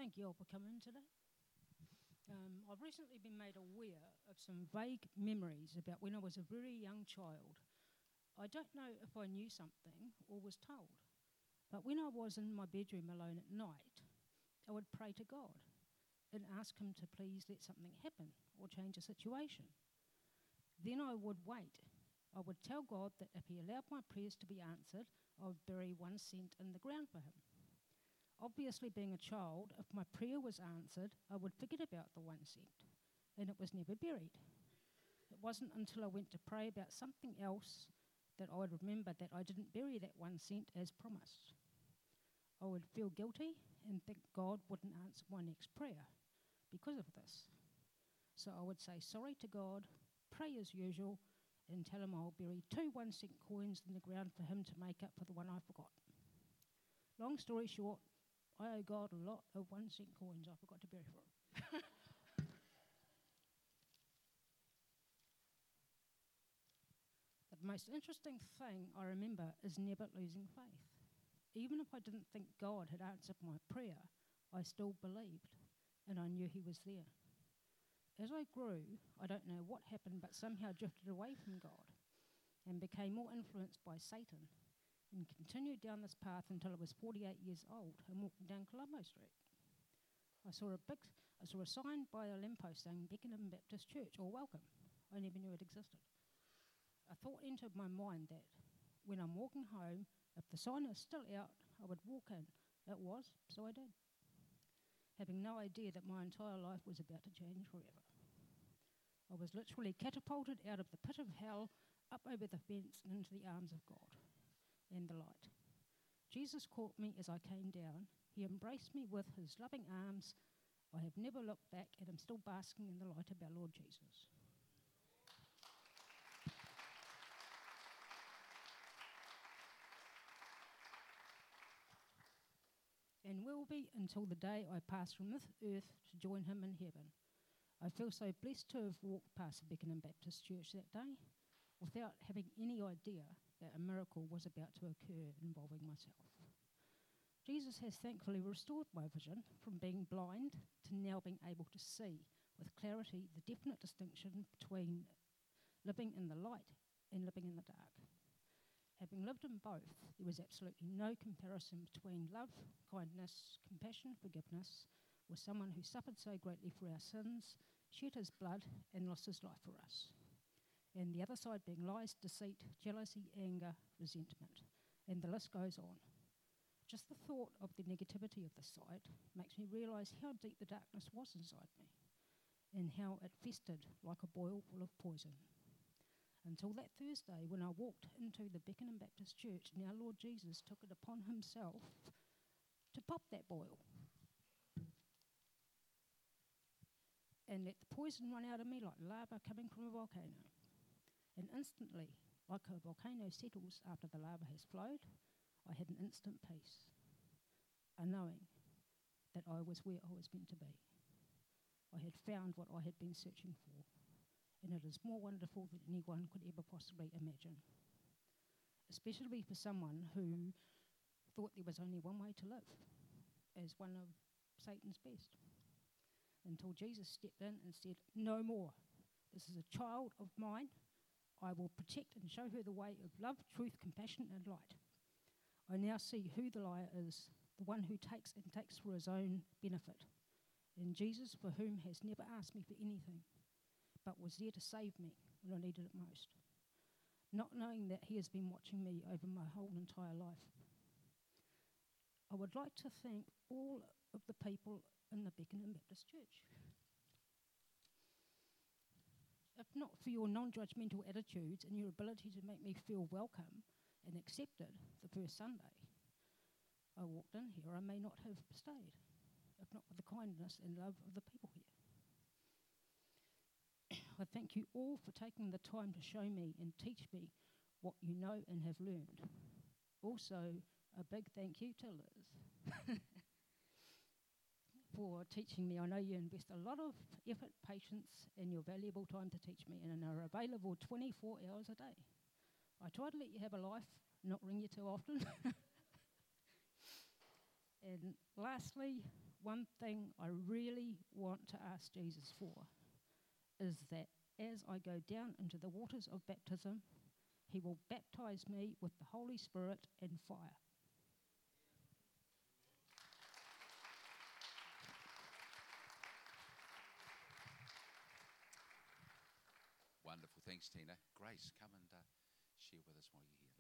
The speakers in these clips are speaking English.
Thank you all for coming today. I've recently been made aware of some vague memories about when I was a very young child. I don't know if I knew something or was told, but when I was in my bedroom alone at night, I would pray to God and ask Him to please let something happen or change a situation. Then I would wait. I would tell God that if He allowed my prayers to be answered, I would bury 1 cent in the ground for Him. Obviously, being a child, if my prayer was answered, I would forget about the 1 cent, and it was never buried. It wasn't until I went to pray about something else that I would remember that I didn't bury that 1 cent as promised. I would feel guilty and think God wouldn't answer my next prayer because of this. So I would say sorry to God, pray as usual, and tell Him I'll bury 2 1 cent coins in the ground for Him to make up for the one I forgot. Long story short, I owe God a lot of 1 cent coins I forgot to bury for Him. The most interesting thing I remember is never losing faith. Even if I didn't think God had answered my prayer, I still believed, and I knew He was there. As I grew, I don't know what happened, but somehow drifted away from God and became more influenced by Satan, and continued down this path until I was 48 years old and walking down Colombo Street. I saw a sign by a lamppost saying Beckenham Baptist Church, or welcome. I never knew it existed. A thought entered my mind that when I'm walking home, if the sign is still out, I would walk in. It was, so I did, having no idea that my entire life was about to change forever. I was literally catapulted out of the pit of hell, up over the fence and into the arms of God and the light. Jesus caught me as I came down. He embraced me with His loving arms. I have never looked back and am still basking in the light of our Lord Jesus. And will be until the day I pass from this earth to join Him in heaven. I feel so blessed to have walked past the Beckenham Baptist Church that day without having any idea that a miracle was about to occur involving myself. Jesus has thankfully restored my vision from being blind to now being able to see with clarity the definite distinction between living in the light and living in the dark. Having lived in both, there was absolutely no comparison between love, kindness, compassion, forgiveness with someone who suffered so greatly for our sins, shed his blood and lost his life for us. And the other side being lies, deceit, jealousy, anger, resentment, and the list goes on. Just the thought of the negativity of this side makes me realise how deep the darkness was inside me and how it festered like a boil full of poison. Until that Thursday when I walked into the Beckenham Baptist Church and our Lord Jesus took it upon Himself to pop that boil and let the poison run out of me like lava coming from a volcano. And instantly, like a volcano settles after the lava has flowed, I had an instant peace, a knowing that I was where I was meant to be. I had found what I had been searching for, and it is more wonderful than anyone could ever possibly imagine, especially for someone who thought there was only one way to live, as one of Satan's best, until Jesus stepped in and said, "No more. This is a child of mine. I will protect and show her the way of love, truth, compassion, and light." I now see who the liar is, the one who takes and takes for his own benefit, and Jesus, for whom has never asked me for anything, but was there to save me when I needed it most, not knowing that He has been watching me over my whole entire life. I would like to thank all of the people in the Beckenham Baptist Church. If not for your non-judgmental attitudes and your ability to make me feel welcome and accepted the first Sunday I walked in here, I may not have stayed, if not for the kindness and love of the people here. I thank you all for taking the time to show me and teach me what you know and have learned. Also, a big thank you to Liz for teaching me. I know you invest a lot of effort, patience, and your valuable time to teach me, and are available 24 hours a day. I try to let you have a life, not ring you too often. And lastly, one thing I really want to ask Jesus for is that as I go down into the waters of baptism, he will baptize me with the Holy Spirit and fire. Wonderful. Thanks, Tina. Grace, come and share with us while you're here.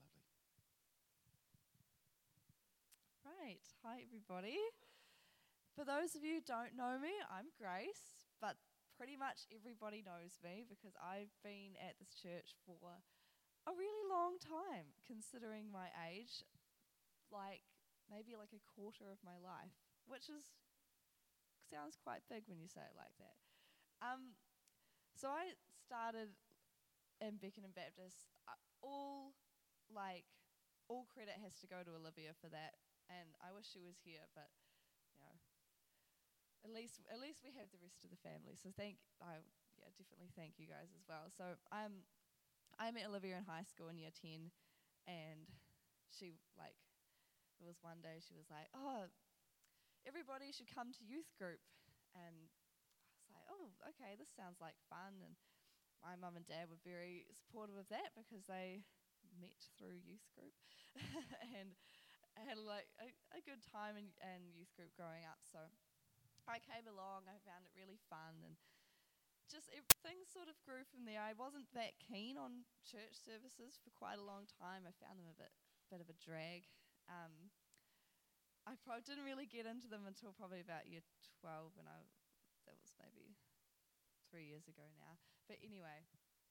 Lovely. Right. Hi, everybody. For those of you who don't know me, I'm Grace, but pretty much everybody knows me because I've been at this church for a really long time, considering my age, maybe like a quarter of my life, which sounds quite big when you say it like that. So I started in Beckenham Baptist. All credit has to go to Olivia for that, and I wish she was here, but you know, at least we have the rest of the family. So definitely thank you guys as well. So I met Olivia in high school in year 10, and there was one day she was like, "Oh, everybody should come to youth group," and I was like, "Oh, okay, this sounds like fun." And my mum and dad were very supportive of that because they met through youth group and had a good time in youth group growing up. So I came along, I found it really fun, and just things sort of grew from there. I wasn't that keen on church services for quite a long time. I found them a bit of a drag. I didn't really get into them until probably about year 12, that was maybe 3 years ago now. But anyway,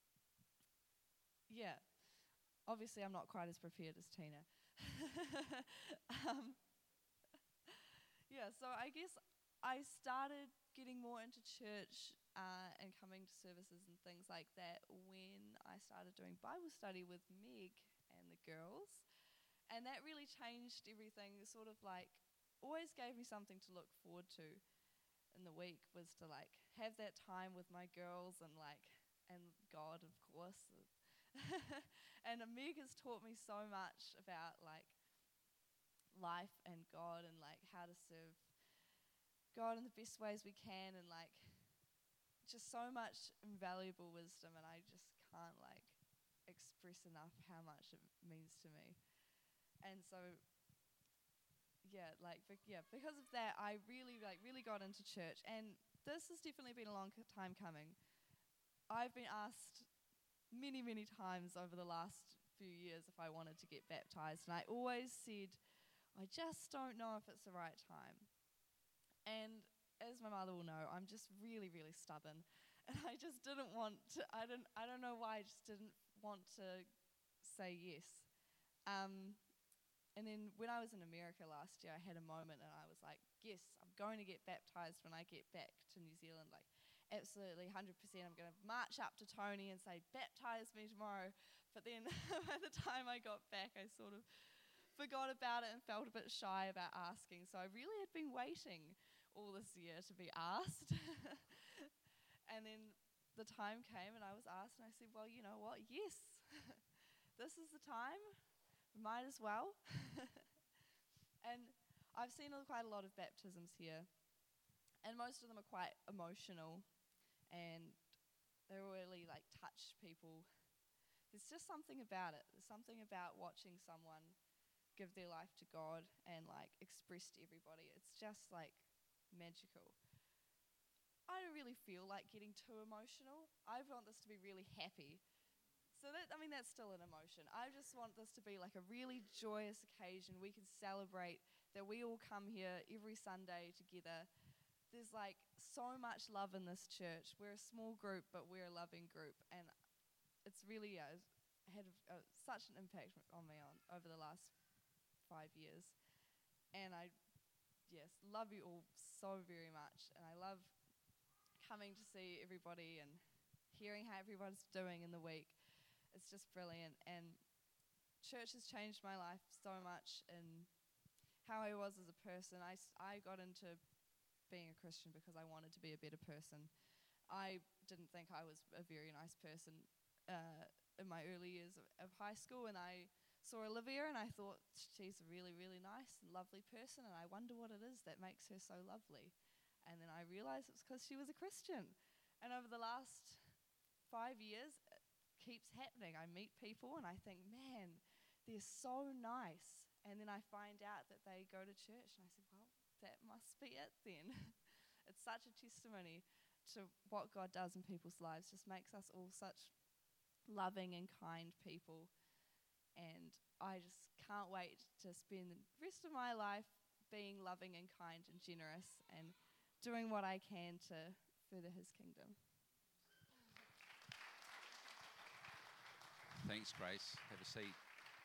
yeah, obviously I'm not quite as prepared as Tina. So I guess I started getting more into church and coming to services and things like that when I started doing Bible study with Meg and the girls. And that really changed everything. Sort of always gave me something to look forward to in the week, was to have that time with my girls and God, of course. And Meg has taught me so much about life and God and how to serve God in the best ways we can, and just so much invaluable wisdom, and I just can't express enough how much it means to me. And so because of that, I really got into church, and this has definitely been a long time coming. I've been asked many times over the last few years if I wanted to get baptized, and I always said I just don't know if it's the right time. And as my mother will know, I'm just really stubborn, and I just didn't want to. I don't know why. I just didn't want to say yes. And then when I was in America last year, I had a moment, and I was like, yes, I'm going to get baptized when I get back to New Zealand. Absolutely, 100%. I'm going to march up to Tony and say, baptize me tomorrow. But then by the time I got back, I sort of forgot about it and felt a bit shy about asking. So I really had been waiting all this year to be asked. And then the time came and I was asked, and I said, well, you know what? Yes, this is the time. Might as well. And I've seen quite a lot of baptisms here, and most of them are quite emotional, and they really touch people. There's just something about it. There's something about watching someone give their life to God and express to everybody. It's just magical. I don't really feel like getting too emotional. I want this to be really happy. So that's still an emotion. I just want this to be a really joyous occasion. We can celebrate that we all come here every Sunday together. There's so much love in this church. We're a small group, but we're a loving group, and it's really had such an impact on me over the last 5 years. And I love you all so very much, and I love coming to see everybody and hearing how everybody's doing in the week. It's just brilliant, and church has changed my life so much in how I was as a person. I got into being a Christian because I wanted to be a better person. I didn't think I was a very nice person in my early years of high school, and I saw Olivia and I thought, she's a really, really nice and lovely person, and I wonder what it is that makes her so lovely. And then I realized it was because she was a Christian. And over the last 5 years, it keeps happening. I meet people and I think, man, they're so nice. And then I find out that they go to church, and I said, well, that must be it then. It's such a testimony to what God does in people's lives. Just makes us all such loving and kind people. And I just can't wait to spend the rest of my life being loving and kind and generous and doing what I can to further his kingdom. Thanks, Grace. Have a seat.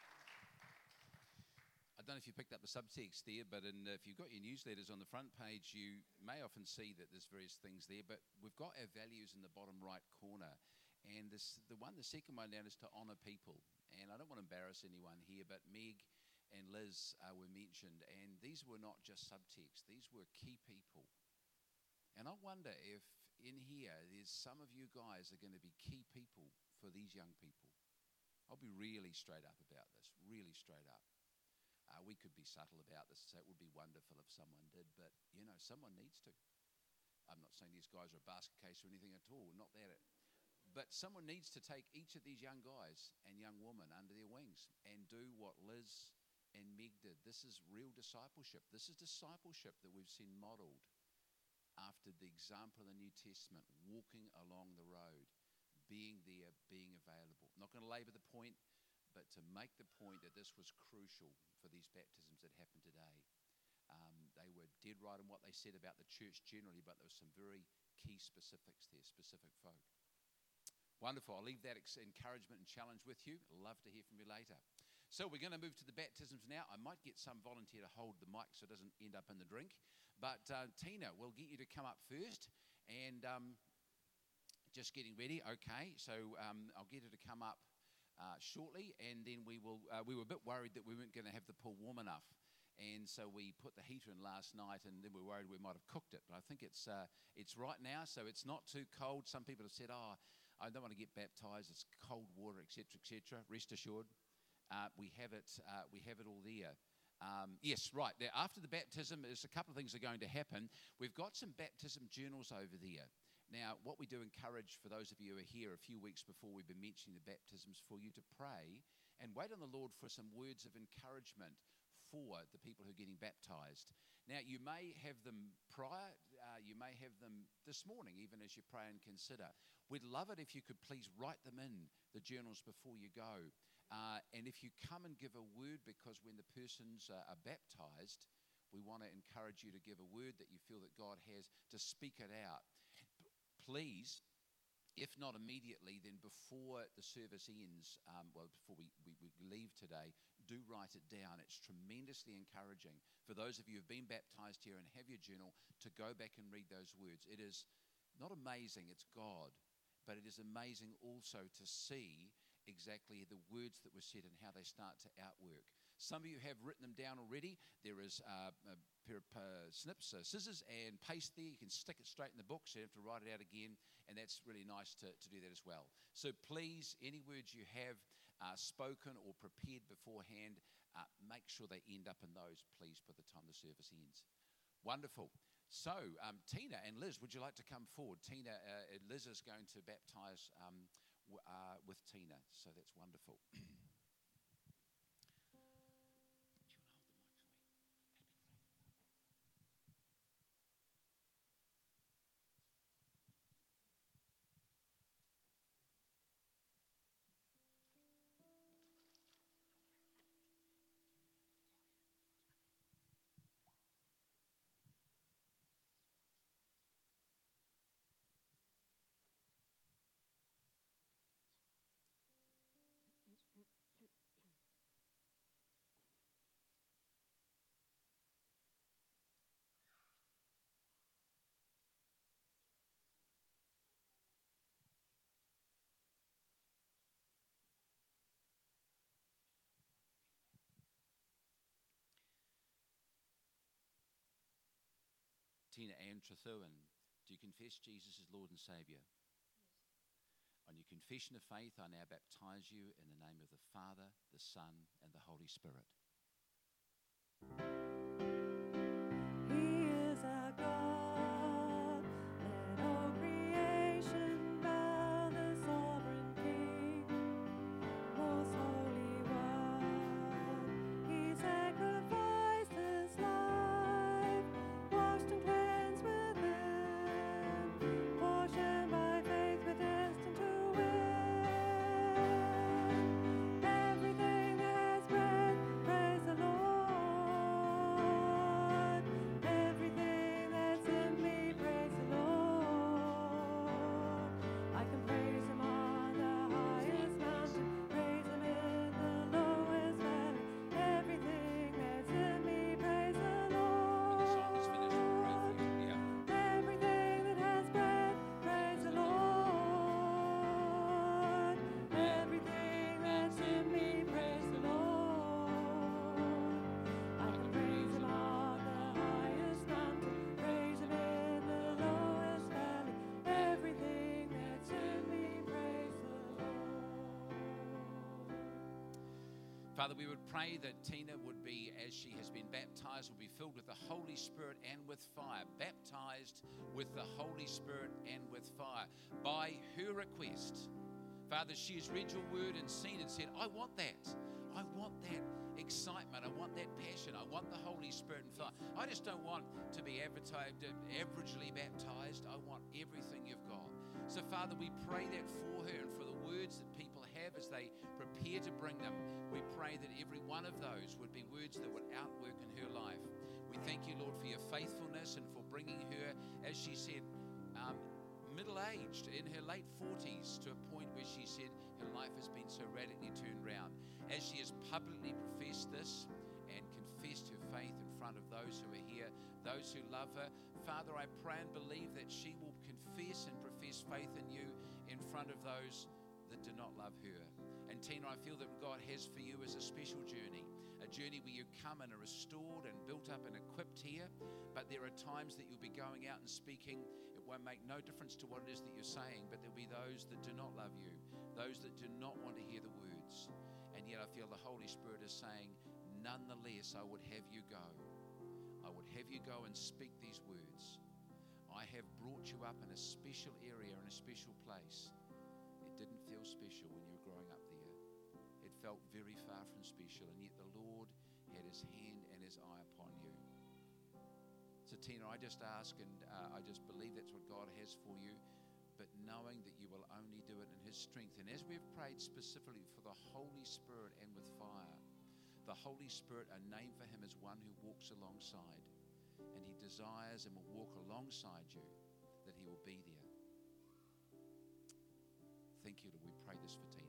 I don't know if you picked up the subtext there, but if you've got your newsletters on the front page, you may often see that there's various things there, but we've got our values in the bottom right corner. And the second one down is to honour people. And I don't want to embarrass anyone here, but Meg and Liz were mentioned, and these were not just subtext. These were key people. And I wonder if in here there's some of you guys are going to be key people for these young people. I'll be really straight up about this, really straight up. We could be subtle about this and say it would be wonderful if someone did, but, someone needs to. I'm not saying these guys are a basket case or anything at all, not that. But someone needs to take each of these young guys and young women under their wings and do what Liz and Meg did. This is real discipleship. This is discipleship that we've seen modelled after the example in the New Testament, walking along the road, being there, being available. I'm not going to labour the point, but to make the point that this was crucial for these baptisms that happened today. They were dead right in what they said about the church generally, but there were some very key specifics there, specific folk. Wonderful. I'll leave that encouragement and challenge with you. Love to hear from you later. So we're going to move to the baptisms now. I might get some volunteer to hold the mic so it doesn't end up in the drink. But Tina, we'll get you to come up first. And just getting ready. Okay, so I'll get her to come up shortly. And then we were a bit worried that we weren't going to have the pool warm enough. And so we put the heater in last night, and then we were worried we might have cooked it. But I think it's right now, so it's not too cold. Some people have said, I don't want to get baptised. It's cold water, etc., etc. Rest assured, we have it all there. Yes, right. Now, after the baptism, there's a couple of things that are going to happen. We've got some baptism journals over there. Now, what we do encourage for those of you who are here a few weeks before we've been mentioning the baptisms for you to pray and wait on the Lord for some words of encouragement for the people who are getting baptised. Now, you may have them prior, you may have them this morning, even as you pray and consider. We'd love it if you could please write them in the journals before you go. And if you come and give a word, because when the persons are baptised, we want to encourage you to give a word that you feel that God has, to speak it out. Please, if not immediately, then before the service ends, before we leave today, do write it down. It's tremendously encouraging for those of you who have been baptised here and have your journal to go back and read those words. It is not amazing, it's God, but it is amazing also to see exactly the words that were said and how they start to outwork. Some of you have written them down already. There is a pair of snips, scissors and paste there. You can stick it straight in the book, so you don't have to write it out again, and that's really nice to do that as well. So please, any words you have spoken or prepared beforehand, make sure they end up in those, please, by the time the service ends. Wonderful. So, Tina and Liz, would you like to come forward? Liz is going to baptise with Tina, so that's wonderful. Tina Ann Trethuan, do you confess Jesus as Lord and Saviour? Yes. On your confession of faith, I now baptize you in the name of the Father, the Son, and the Holy Spirit. He is our God, let all creation bow the sovereign King, most holy one. He sacrificed his life, washed and cleansed within, portioned by faith, we're destined to win. Everything that has breath, praise the Lord. Everything that's in me, praise the Lord. I can praise him on the highest mountain, praise him in the lowest valley. Everything that's in me, praise the When the song is finished, we'll pray Lord. for you. Yeah. Everything that has breath, praise the Lord. Everything that's in me, praise the Lord. I can praise him on the highest mountain, praise him in the lowest valley. Everything that's in me, praise the Lord. Father, we would pray that Tina would be, as she has been baptized, will be filled with the Holy Spirit and with fire. Baptized with the Holy Spirit and with fire. By her request, Father, she has read your word and seen and said, I want that. I want that excitement. I want that passion. I want the Holy Spirit and fire. I just don't want to be averagely baptized. I want everything you've got. So, Father, we pray that for her and for the words that people have as they prepare to bring them. We pray that every one of those would be words that would outwork in her life. We thank you, Lord, for your faithfulness and for bringing her, as she said, middle-aged, in her late 40s, to a point where she said her life has been so radically turned around. As she has publicly professed this and confessed her faith in front of those who are here, those who love her, Father, I pray and believe that she will confess and profess faith in you in front of those that do not love her. And Tina, I feel that God has for you is a special journey, a journey where you come and are restored and built up and equipped here, but there are times that you'll be going out and speaking. It won't make no difference to what it is that you're saying, but there'll be those that do not love you, those that do not want to hear the words. And yet I feel the Holy Spirit is saying, nonetheless, I would have you go. I would have you go and speak these words. I have brought you up in a special area, in a special place. It didn't feel special when you were growing up there. It felt very far from special, and yet the Lord had his hand and his eye upon you. So Tina, I just ask and I just believe that's what God has for you, but knowing that you will only do it in his strength. And as we've prayed specifically for the Holy Spirit and with fire, the Holy Spirit, a name for him is one who walks alongside, and he desires and will walk alongside you, that he will be there. Thank you, Lord. We pray this for Tina.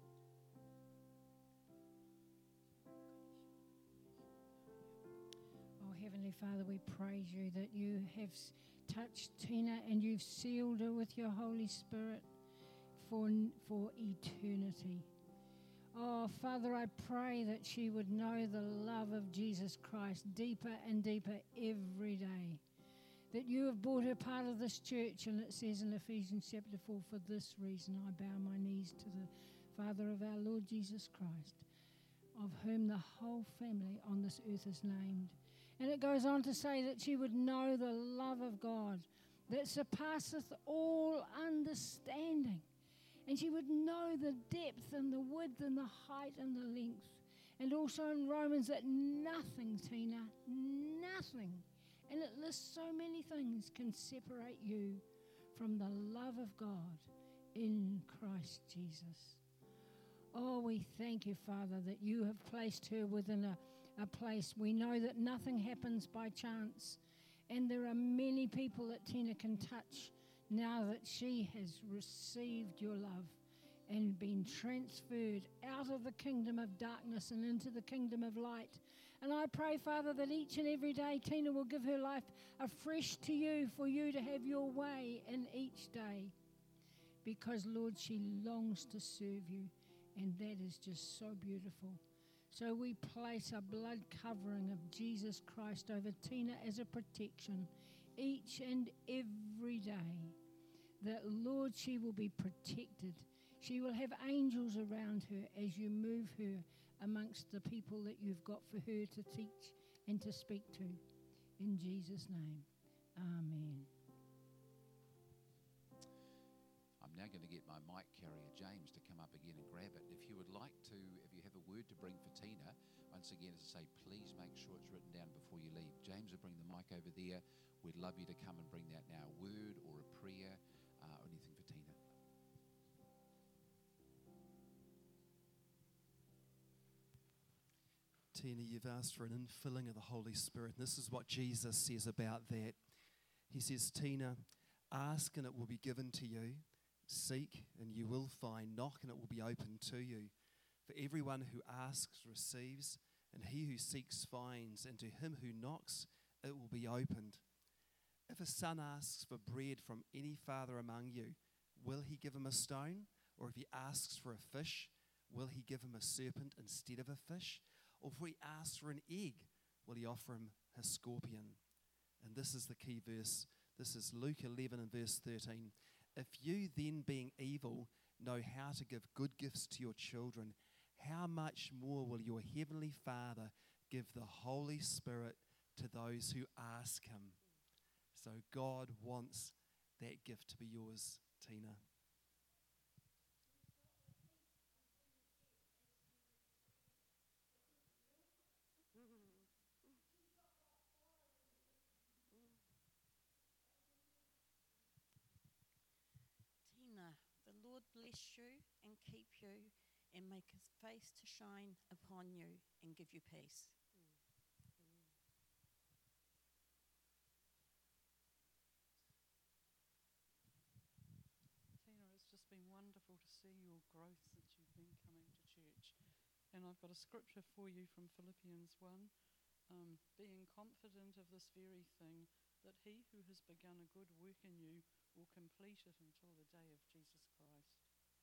Oh, Heavenly Father, we praise you that you have touched Tina and you've sealed her with your Holy Spirit for eternity. Oh, Father, I pray that she would know the love of Jesus Christ deeper and deeper every day. That you have brought her part of this church, and it says in Ephesians chapter 4, for this reason I bow my knees to the Father of our Lord Jesus Christ, of whom the whole family on this earth is named. And it goes on to say that she would know the love of God that surpasseth all understanding. And she would know the depth and the width and the height and the length. And also in Romans that nothing, Tina, nothing, and it lists so many things, can separate you from the love of God in Christ Jesus. Oh, we thank you, Father, that you have placed her within a place. We know that nothing happens by chance. And there are many people that Tina can touch now that she has received your love and been transferred out of the kingdom of darkness and into the kingdom of light. And I pray, Father, that each and every day Tina will give her life afresh to you, for you to have your way in each day. Because, Lord, she longs to serve you, and that is just so beautiful. So we place a blood covering of Jesus Christ over Tina as a protection each and every day. That, Lord, she will be protected She will have angels around her as you move her amongst the people that you've got for her to teach and to speak to. In Jesus' name, amen. I'm now going to get my mic carrier, James, to come up again and grab it. If you would like to, if you have a word to bring for Tina, once again, as I say, please make sure it's written down before you leave. James will bring the mic over there. We'd love you to come and bring that now, a word or a prayer or anything for Tina. Tina, you've asked for an infilling of the Holy Spirit. And this is what Jesus says about that. He says, Tina, ask and it will be given to you. Seek and you will find. Knock and it will be opened to you. For everyone who asks receives, and he who seeks finds, and to him who knocks it will be opened. If a son asks for bread from any father among you, will he give him a stone? Or if he asks for a fish, will he give him a serpent instead of a fish? Or if he asks for an egg, will he offer him a scorpion? And this is the key verse. This is Luke 11 and verse 13. If you then, being evil, know how to give good gifts to your children, how much more will your heavenly Father give the Holy Spirit to those who ask him? So God wants that gift to be yours, Tina. Tina, the Lord bless you and keep you and make his face to shine upon you and give you peace. Tina, it's just been wonderful to see your growth since you've been coming to church. And I've got a scripture for you from Philippians 1. Being confident of this very thing, that he who has begun a good work in you will complete it until the day of Jesus Christ.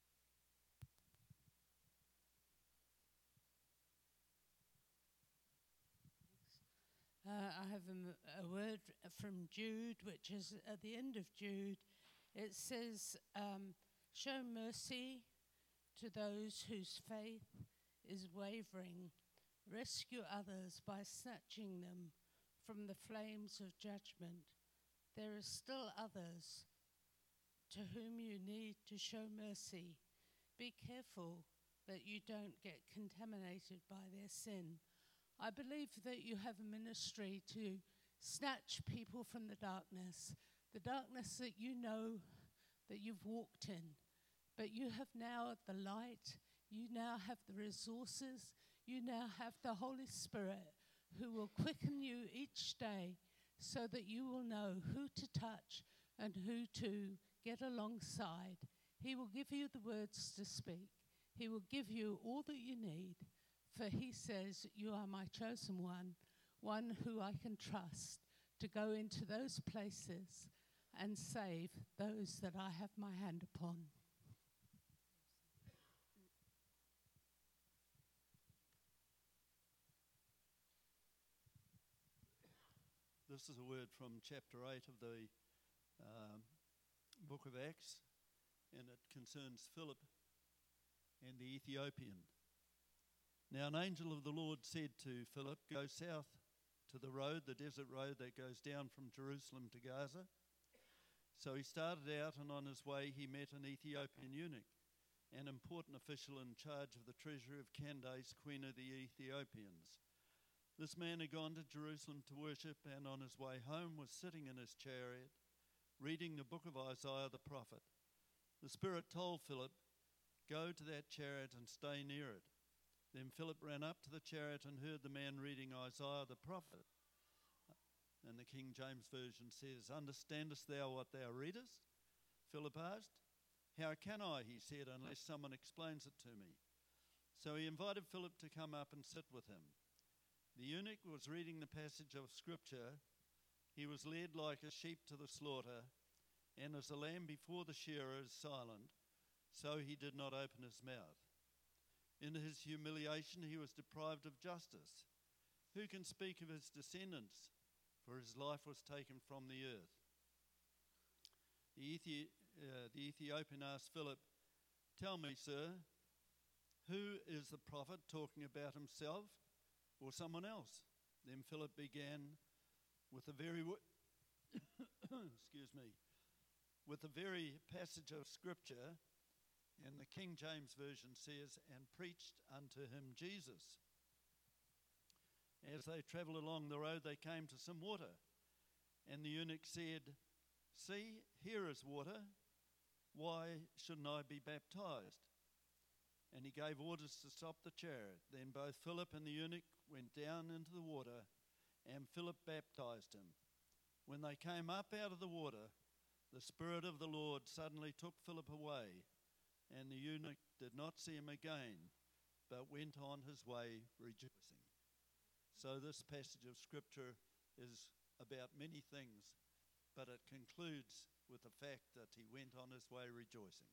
I have a word from Jude, which is at the end of Jude. It says, show mercy to those whose faith is wavering. Rescue others by snatching them from the flames of judgment. There are still others to whom you need to show mercy. Be careful that you don't get contaminated by their sin. I believe that you have a ministry to snatch people from the darkness that you know that you've walked in. But you have now the light, you now have the resources, you now have the Holy Spirit who will quicken you each day so that you will know who to touch and who to get alongside. He will give you the words to speak. He will give you all that you need. For he says, you are my chosen one who I can trust to go into those places and save those that I have my hand upon. This is a word from chapter 8 of the book of Acts, and it concerns Philip and the Ethiopian. Now an angel of the Lord said to Philip, go south to the road, the desert road that goes down from Jerusalem to Gaza. So he started out, and on his way he met an Ethiopian eunuch, an important official in charge of the treasury of Candace, queen of the Ethiopians. This man had gone to Jerusalem to worship, and on his way home was sitting in his chariot, reading the book of Isaiah the prophet. The Spirit told Philip, go to that chariot and stay near it. Then Philip ran up to the chariot and heard the man reading Isaiah the prophet. And the King James Version says, understandest thou what thou readest? Philip asked. How can I, he said, unless someone explains it to me? So he invited Philip to come up and sit with him. The eunuch was reading the passage of Scripture. He was led like a sheep to the slaughter, and as a lamb before the shearer is silent, so he did not open his mouth. In his humiliation he was deprived of justice. Who can speak of his descendants? For his life was taken from the earth. The Ethiopian asked Philip, Tell me, sir, who is the prophet talking about himself or someone else? Then Philip began with the very excuse me, with the very passage of Scripture, and the King James Version says, and preached unto him Jesus. As they travelled along the road, they came to some water, and the eunuch said, See, here is water. Why shouldn't I be baptized? And he gave orders to stop the chariot. Then both Philip and the eunuch went down into the water, and Philip baptized him. When they came up out of the water, the Spirit of the Lord suddenly took Philip away, and the eunuch did not see him again, but went on his way rejoicing. So this passage of Scripture is about many things, but it concludes with the fact that he went on his way rejoicing.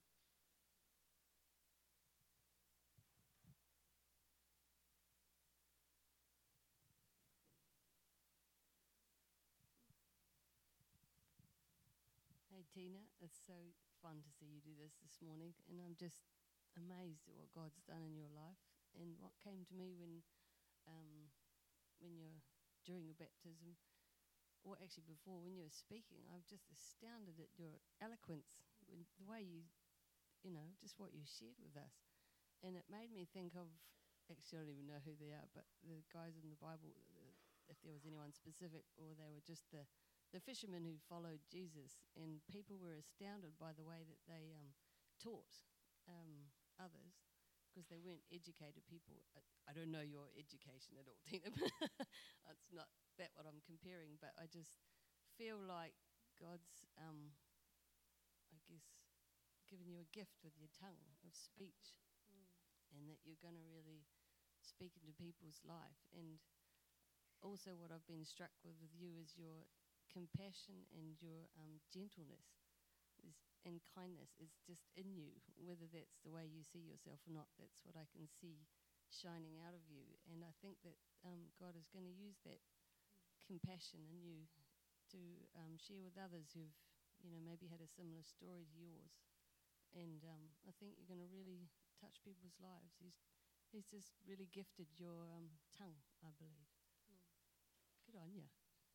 Hey Tina, it's so fun to see you do this morning, and I'm just amazed at what God's done in your life. And what came to me when you're during your baptism, or actually before, when you were speaking, I'm just astounded at your eloquence, the way you just what you shared with us, and it made me think of. Actually, I don't even know who they are, but the guys in the Bible, if there was anyone specific, or they were just the fishermen who followed Jesus, and people were astounded by the way that they taught others, because they weren't educated people. I don't know your education at all, Tina. It's not that what I'm comparing, but I just feel like God's, I guess, given you a gift with your tongue of speech, and that you're going to really speak into people's life. And also what I've been struck with you is your compassion and your gentleness and kindness is just in you, whether that's the way you see yourself or not. That's what I can see shining out of you, and I think that God is going to use that compassion in you to share with others who've maybe had a similar story to yours, and I think you're going to really touch people's lives. He's just really gifted your tongue, I believe. Good on you.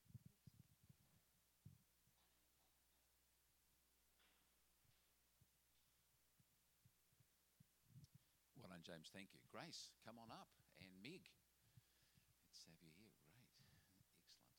Well done, James. Thank you. Grace, come on up. And Meg, let's have you here. Great. Excellent.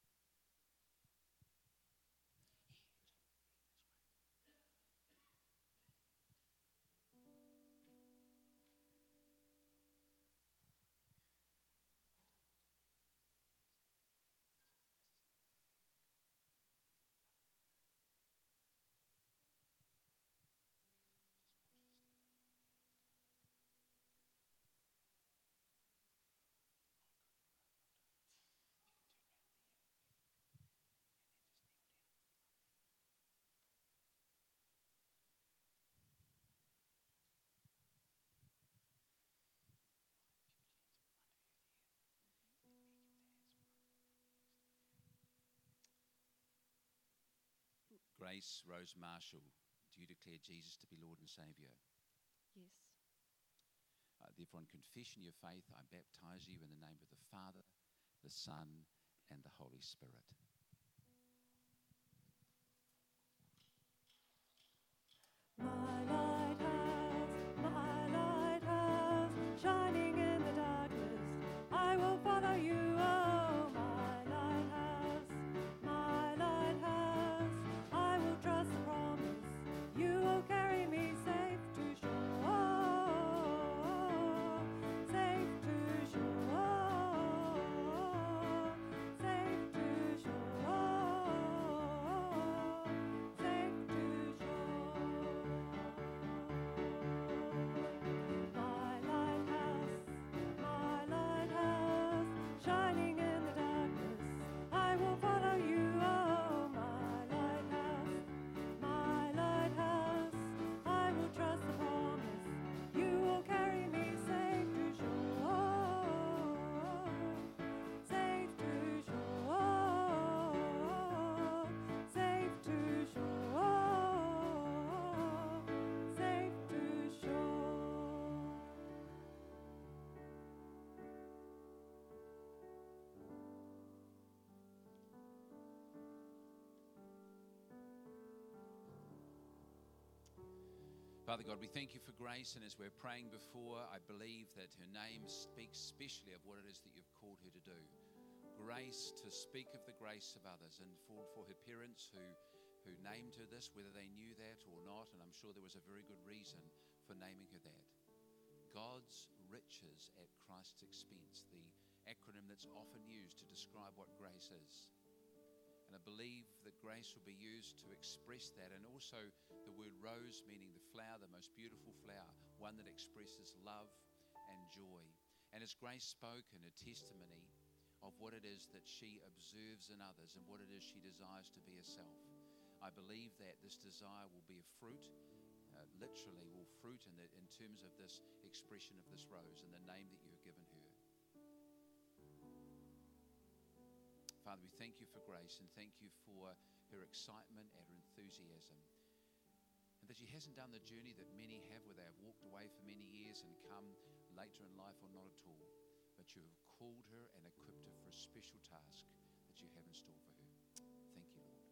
Grace Rose Marshall, do you declare Jesus to be Lord and Saviour? Yes. Therefore, in confession of your faith, I baptize you in the name of the Father, the Son, and the Holy Spirit. My lighthouse, shining in the darkness, I will follow you, oh my lighthouse, I will trust the promise, you will carry me safe to shore, safe to shore, safe to shore. Father God, we thank you for Grace, and as we're praying before, I believe that her name speaks specially of what it is that you've called her to do. Grace, to speak of the grace of others, and for her parents who named her this, whether they knew that or not, and I'm sure there was a very good reason for naming her that. God's riches at Christ's expense, the acronym that's often used to describe what grace is. And I believe that grace will be used to express that, and also the word rose, meaning the flower, the most beautiful flower, one that expresses love and joy. And as Grace spoke in her testimony of what it is that she observes in others and what it is she desires to be herself, I believe that this desire will be a fruit, literally will fruit in terms of this expression of this rose and the name that you have given her. Father, we thank you for Grace, and thank you for her excitement and her enthusiasm. And that she hasn't done the journey that many have, where they have walked away for many years and come later in life or not at all. But you have called her and equipped her for a special task that you have in store for her. Thank you, Lord.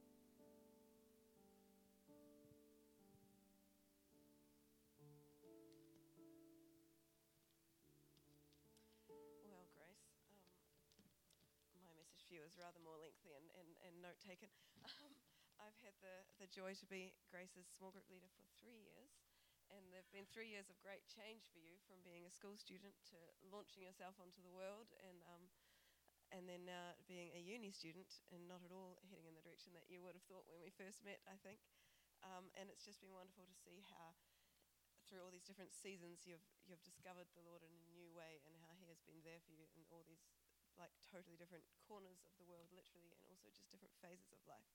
Well, Grace, my message for you is rather more lengthy and note taken. I've had the joy to be Grace's small group leader for 3 years, and they've been 3 years of great change for you, from being a school student to launching yourself onto the world, and then now being a uni student, and not at all heading in the direction that you would have thought when we first met, I think. And it's just been wonderful to see how through all these different seasons you've discovered the Lord in a new way, and how he has been there for you in all these like totally different corners of the world, literally, and also just different phases of life.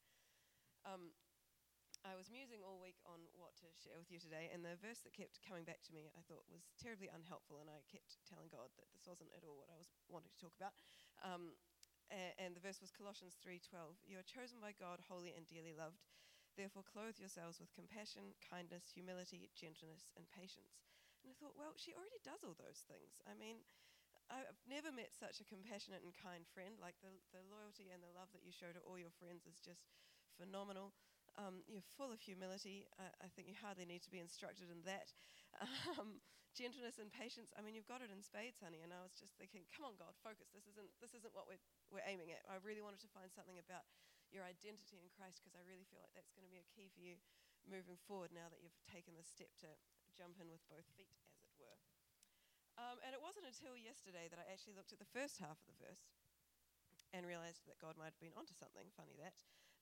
I was musing all week on what to share with you today, and the verse that kept coming back to me I thought was terribly unhelpful, and I kept telling God that this wasn't at all what I was wanting to talk about. And the verse was Colossians 3:12. You are chosen by God, holy and dearly loved. Therefore clothe yourselves with compassion, kindness, humility, gentleness, and patience. And I thought, well, she already does all those things. I mean, I've never met such a compassionate and kind friend. Like the loyalty and the love that you show to all your friends is just phenomenal. You're full of humility. I think you hardly need to be instructed in that. Gentleness and patience. I mean, you've got it in spades, honey. And I was just thinking, come on, God, focus. This isn't what we're aiming at. I really wanted to find something about your identity in Christ, because I really feel like that's going to be a key for you moving forward now that you've taken this step to jump in with both feet, as it were. And it wasn't until yesterday that I actually looked at the first half of the verse and realized that God might have been onto something. Funny that.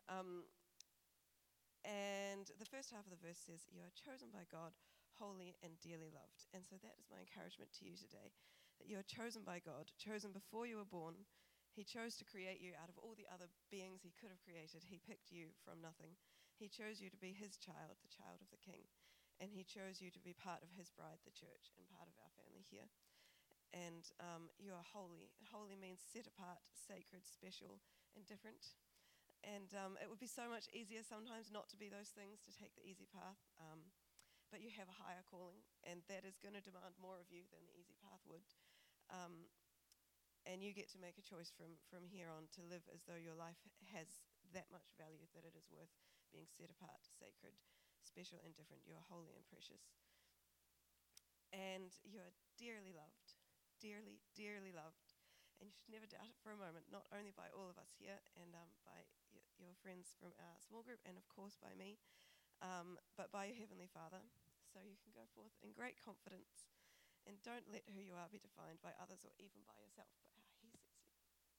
And the first half of the verse says, you are chosen by God, holy and dearly loved. And so that is my encouragement to you today, that you are chosen by God, chosen before you were born. He chose to create you out of all the other beings he could have created. He picked you from nothing. He chose you to be his child, the child of the King. And he chose you to be part of his bride, the church, and part of our family here. And you are holy. Holy means set apart, sacred, special, and different. And it would be so much easier sometimes not to be those things, to take the easy path. But you have a higher calling, and that is going to demand more of you than the easy path would. And you get to make a choice from here on to live as though your life has that much value, that it is worth being set apart, sacred, special, and different. You are holy and precious. And you are dearly loved, dearly, dearly loved. And you should never doubt it for a moment, not only by all of us here and by your friends from our small group, and of course by me, but by your Heavenly Father. So you can go forth in great confidence, and don't let who you are be defined by others or even by yourself, but how he sees you.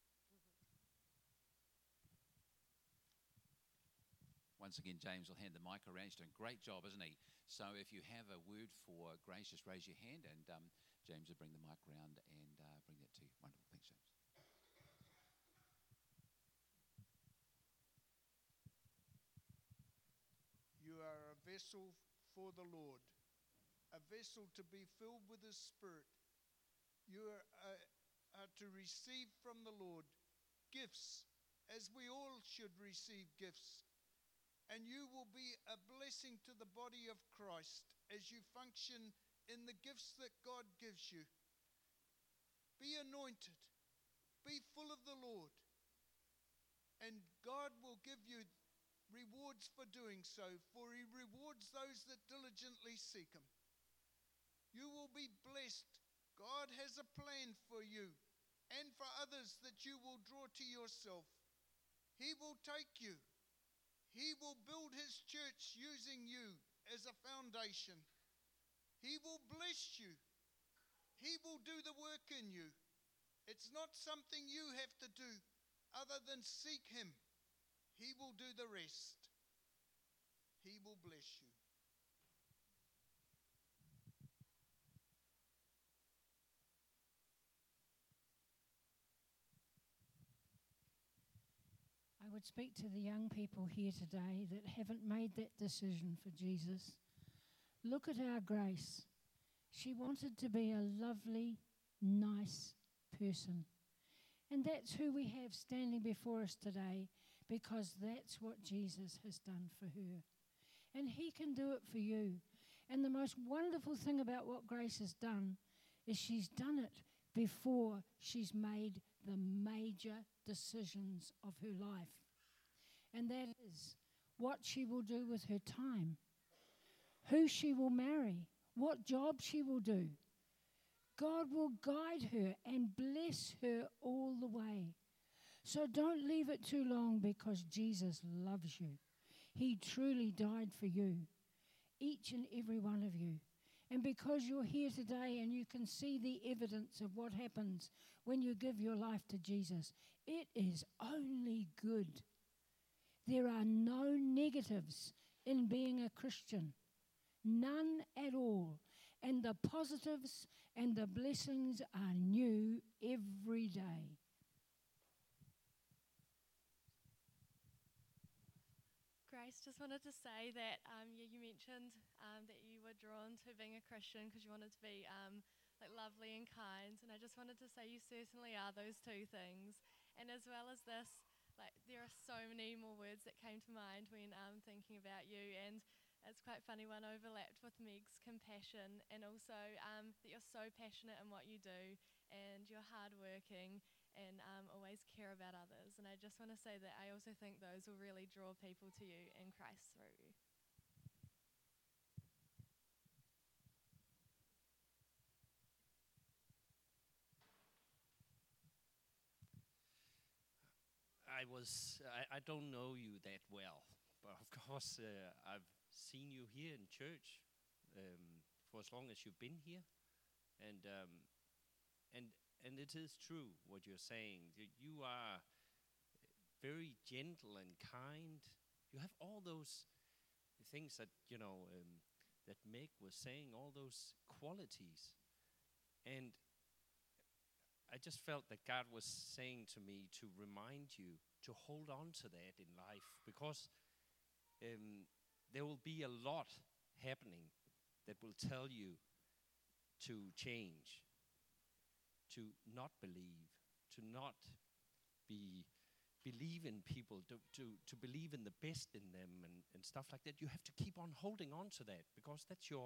Once again, James will hand the mic around. He's doing a great job, isn't he? So if you have a word for Grace, just raise your hand, and James will bring the mic around and bring that to you. Wonderful. Thanks, James. You are a vessel for the Lord, a vessel to be filled with His Spirit. You are to receive from the Lord gifts, as we all should receive gifts. And you will be a blessing to the body of Christ as you function in the gifts that God gives you. Be anointed. Be full of the Lord. And God will give you rewards for doing so, for he rewards those that diligently seek him. You will be blessed. God has a plan for you and for others that you will draw to yourself. He will take you. He will build his church using you as a foundation. He will bless you. He will do the work in you. It's not something you have to do other than seek him. He will do the rest. He will bless you. I would speak to the young people here today that haven't made that decision for Jesus. Look at our Grace. She wanted to be a lovely, nice person. And that's who we have standing before us today, because that's what Jesus has done for her. And he can do it for you. And the most wonderful thing about what Grace has done is she's done it before she's made the major decisions of her life. And that is what she will do with her time, who she will marry, what job she will do. God will guide her and bless her all the way. So don't leave it too long, because Jesus loves you. He truly died for you, each and every one of you. And because you're here today and you can see the evidence of what happens when you give your life to Jesus, it is only good. There are no negatives in being a Christian, none at all. And the positives and the blessings are new every day. Grace, just wanted to say that you mentioned that you were drawn to being a Christian because you wanted to be like lovely and kind, and I just wanted to say you certainly are those two things. And as well as this, like there are so many more words that came to mind when thinking about you, and it's quite funny, one overlapped with Meg's compassion, and also that you're so passionate in what you do, and you're hardworking, and always care about others. And I just want to say that I also think those will really draw people to you and Christ through you. I don't know you that well, but of course I've seen you here in church for as long as you've been here, and it is true what you're saying. You are very gentle and kind. You have all those things that that Meg was saying, all those qualities, and I just felt that God was saying to me to remind you to hold on to that in life, because there will be a lot happening that will tell you to change, to not believe, to not believe in people, to believe in the best in them and stuff like that. You have to keep on holding on to that, because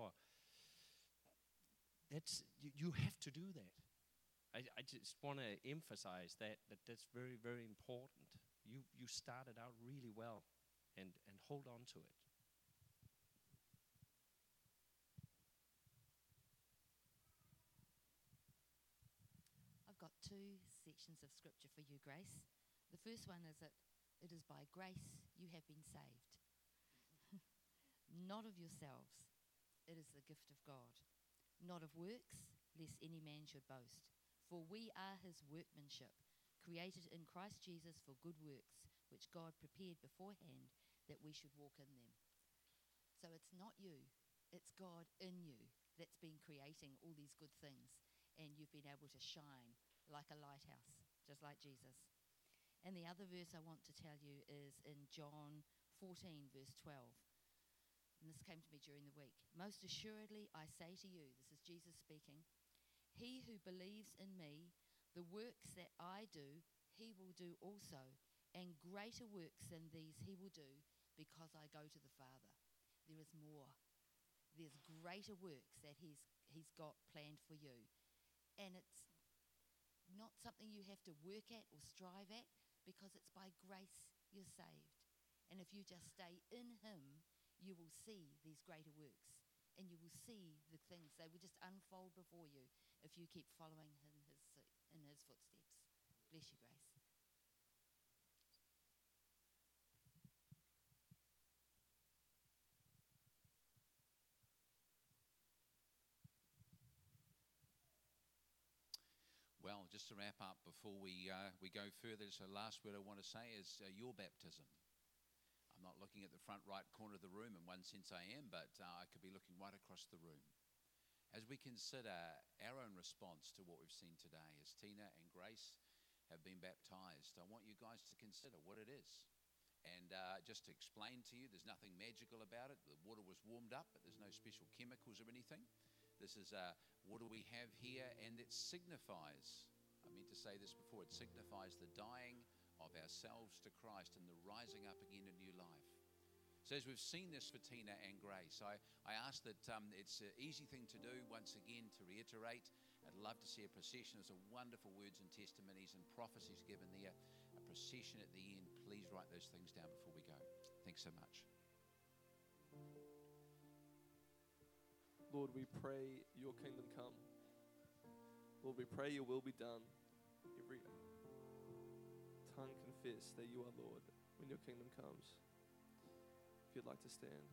you have to do that. I just want to emphasize that's very, very important. You started out really well, and hold on to it. I've got two sections of scripture for you, Grace. The first one is that it is by grace you have been saved. Not of yourselves, it is the gift of God. Not of works, lest any man should boast. For we are his workmanship, created in Christ Jesus for good works, which God prepared beforehand that we should walk in them. So it's not you, it's God in you that's been creating all these good things, and you've been able to shine like a lighthouse, just like Jesus. And the other verse I want to tell you is in John 14, verse 12. And this came to me during the week. Most assuredly, I say to you, this is Jesus speaking, he who believes in me, the works that I do, he will do also, and greater works than these he will do, because I go to the Father. There is more. There's greater works that he's got planned for you. And it's not something you have to work at or strive at, because it's by grace you're saved. And if you just stay in him, you will see these greater works. And you will see the things, they will just unfold before you if you keep following in his footsteps. Bless you, Grace. Well, just to wrap up before we go further, so last word I want to say is your baptism. I'm not looking at the front right corner of the room. In one sense I am, but I could be looking right across the room. As we consider our own response to what we've seen today, as Tina and Grace have been baptized, I want you guys to consider what it is. And just to explain to you, there's nothing magical about it. The water was warmed up, but there's no special chemicals or anything. This is water we have here, and it signifies, I meant to say this before, it signifies the dying of ourselves to Christ and the rising up again in new life. So as we've seen this for Tina and Grace, I ask that it's an easy thing to do, once again, to reiterate. I'd love to see a procession. There's some wonderful words and testimonies and prophecies given there. A procession at the end. Please write those things down before we go. Thanks so much. Lord, we pray your kingdom come. Lord, we pray your will be done. Every tongue confess that you are Lord when your kingdom comes. If you'd like to stand.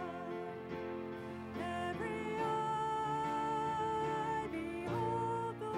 Every eye behold the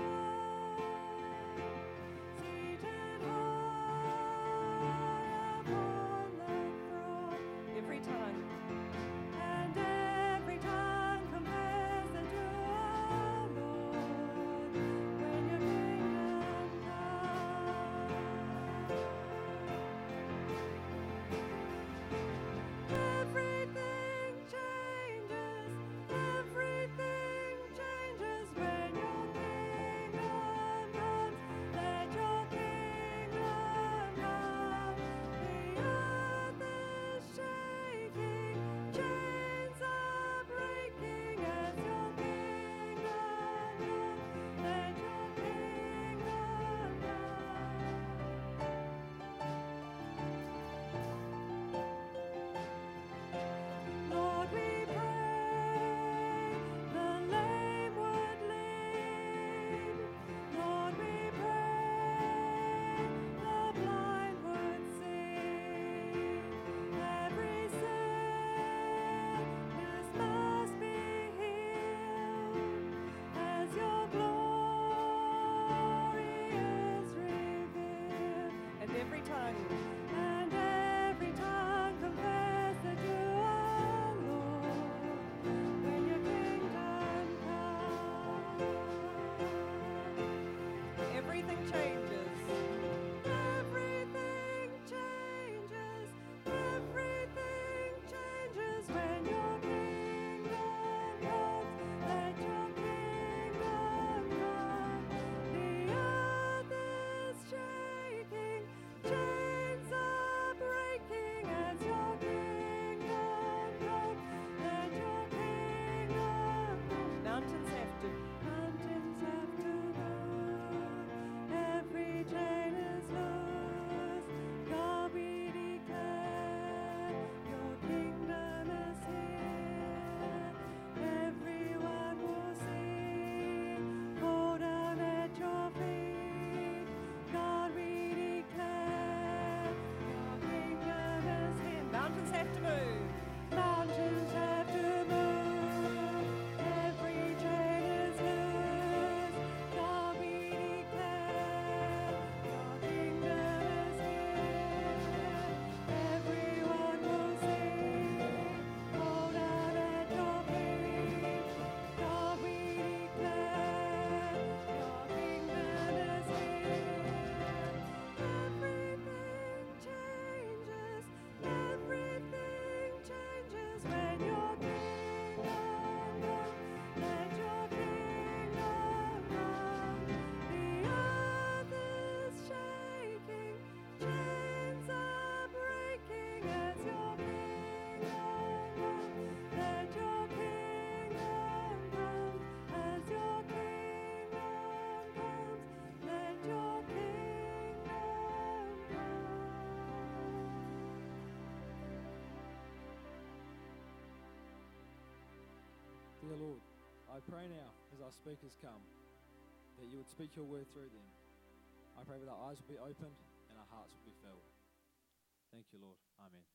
Dear Lord, I pray now as our speakers come that you would speak your word through them. I pray that our eyes will be opened and our hearts will be filled. Thank you, Lord. Amen.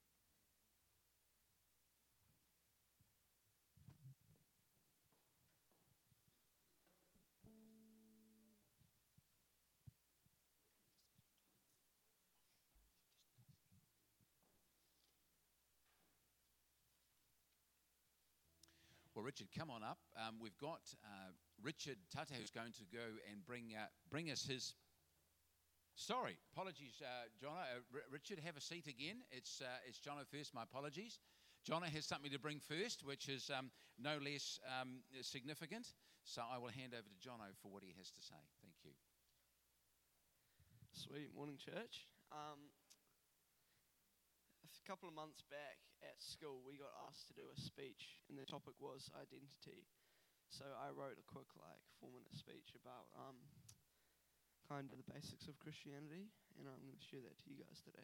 Well, Richard, come on up. We've got Richard Tata who's going to go and bring us his... Sorry, apologies, Jono. Richard, have a seat again. It's Jono first, my apologies. Jono has something to bring first, which is no less significant. So I will hand over to Jono for what he has to say. Thank you. Sweet. Morning, church. A couple of months back at school, we got asked to do a speech, and the topic was identity. So I wrote a quick, 4-minute speech about kind of the basics of Christianity, and I'm going to share that to you guys today.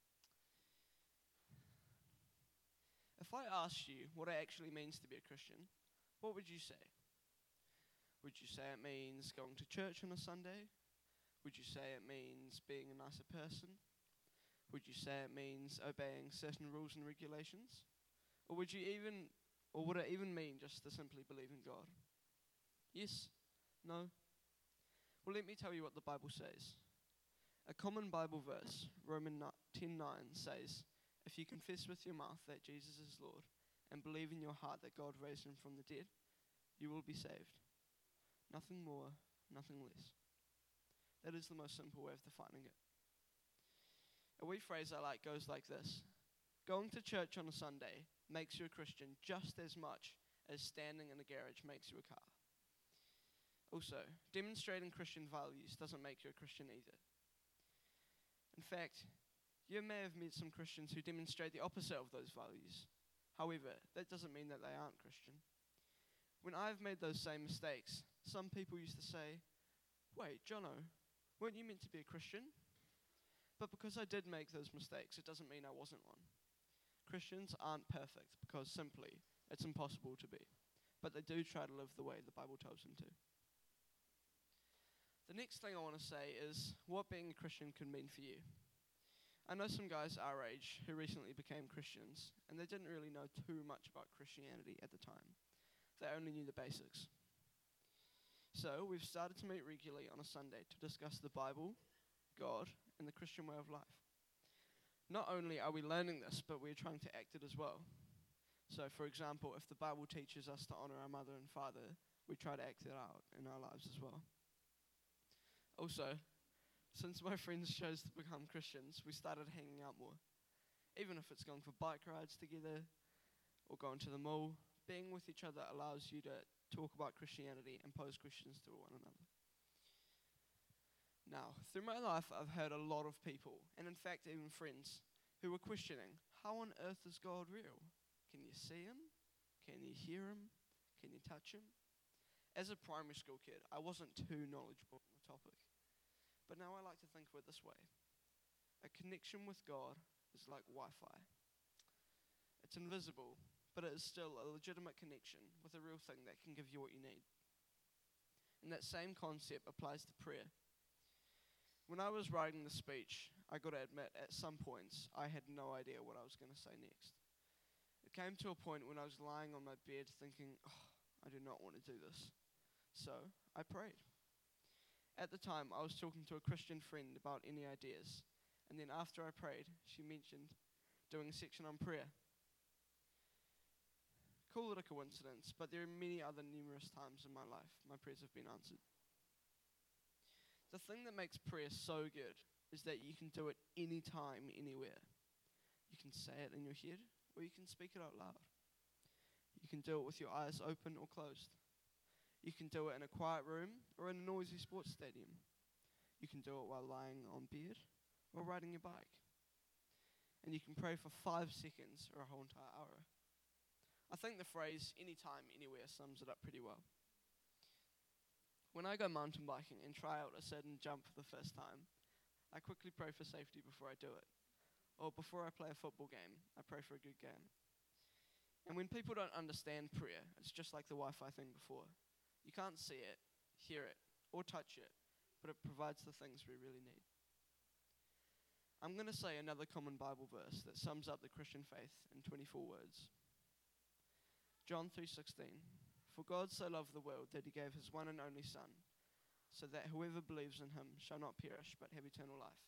If I asked you what it actually means to be a Christian, what would you say? Would you say it means going to church on a Sunday? Would you say it means being a nicer person? Would you say it means obeying certain rules and regulations? Or would it even mean just to simply believe in God? Yes? No? Well, let me tell you what the Bible says. A common Bible verse, Romans 10:9, says, "If you confess with your mouth that Jesus is Lord and believe in your heart that God raised him from the dead, you will be saved." Nothing more, nothing less. That is the most simple way of defining it. A wee phrase I like goes like this: going to church on a Sunday makes you a Christian just as much as standing in a garage makes you a car. Also, demonstrating Christian values doesn't make you a Christian either. In fact, you may have met some Christians who demonstrate the opposite of those values. However, that doesn't mean that they aren't Christian. When I've made those same mistakes, some people used to say, "Wait, Jono, weren't you meant to be a Christian?" But because I did make those mistakes, it doesn't mean I wasn't one. Christians aren't perfect because simply it's impossible to be. But they do try to live the way the Bible tells them to. The next thing I want to say is what being a Christian can mean for you. I know some guys our age who recently became Christians, and they didn't really know too much about Christianity at the time. They only knew the basics. So we've started to meet regularly on a Sunday to discuss the Bible, God, and the Christian way of life. Not only are we learning this, but we're trying to act it as well. So, for example, if the Bible teaches us to honor our mother and father, we try to act it out in our lives as well. Also, since my friends chose to become Christians, we started hanging out more. Even if it's going for bike rides together or going to the mall, being with each other allows you to talk about Christianity and pose questions to one another. Now, through my life, I've heard a lot of people, and in fact even friends, who were questioning, how on earth is God real? Can you see him? Can you hear him? Can you touch him? As a primary school kid, I wasn't too knowledgeable on the topic. But now I like to think of it this way. A connection with God is like Wi-Fi. It's invisible, but it is still a legitimate connection with a real thing that can give you what you need. And that same concept applies to prayer. When I was writing the speech, I got to admit, at some points, I had no idea what I was going to say next. It came to a point when I was lying on my bed thinking, I do not want to do this. So I prayed. At the time, I was talking to a Christian friend about any ideas, and then after I prayed, she mentioned doing a section on prayer. Call it a coincidence, but there are many other numerous times in my life my prayers have been answered. The thing that makes prayer so good is that you can do it anytime, anywhere. You can say it in your head, or you can speak it out loud. You can do it with your eyes open or closed. You can do it in a quiet room or in a noisy sports stadium. You can do it while lying on bed or riding your bike. And you can pray for 5 seconds or a whole entire hour. I think the phrase anytime, anywhere sums it up pretty well. When I go mountain biking and try out a certain jump for the first time, I quickly pray for safety before I do it. Or before I play a football game, I pray for a good game. And when people don't understand prayer, it's just like the Wi-Fi thing before. You can't see it, hear it, or touch it, but it provides the things we really need. I'm going to say another common Bible verse that sums up the Christian faith in 24 words. John 3:16. For God so loved the world that he gave his one and only Son, so that whoever believes in him shall not perish but have eternal life.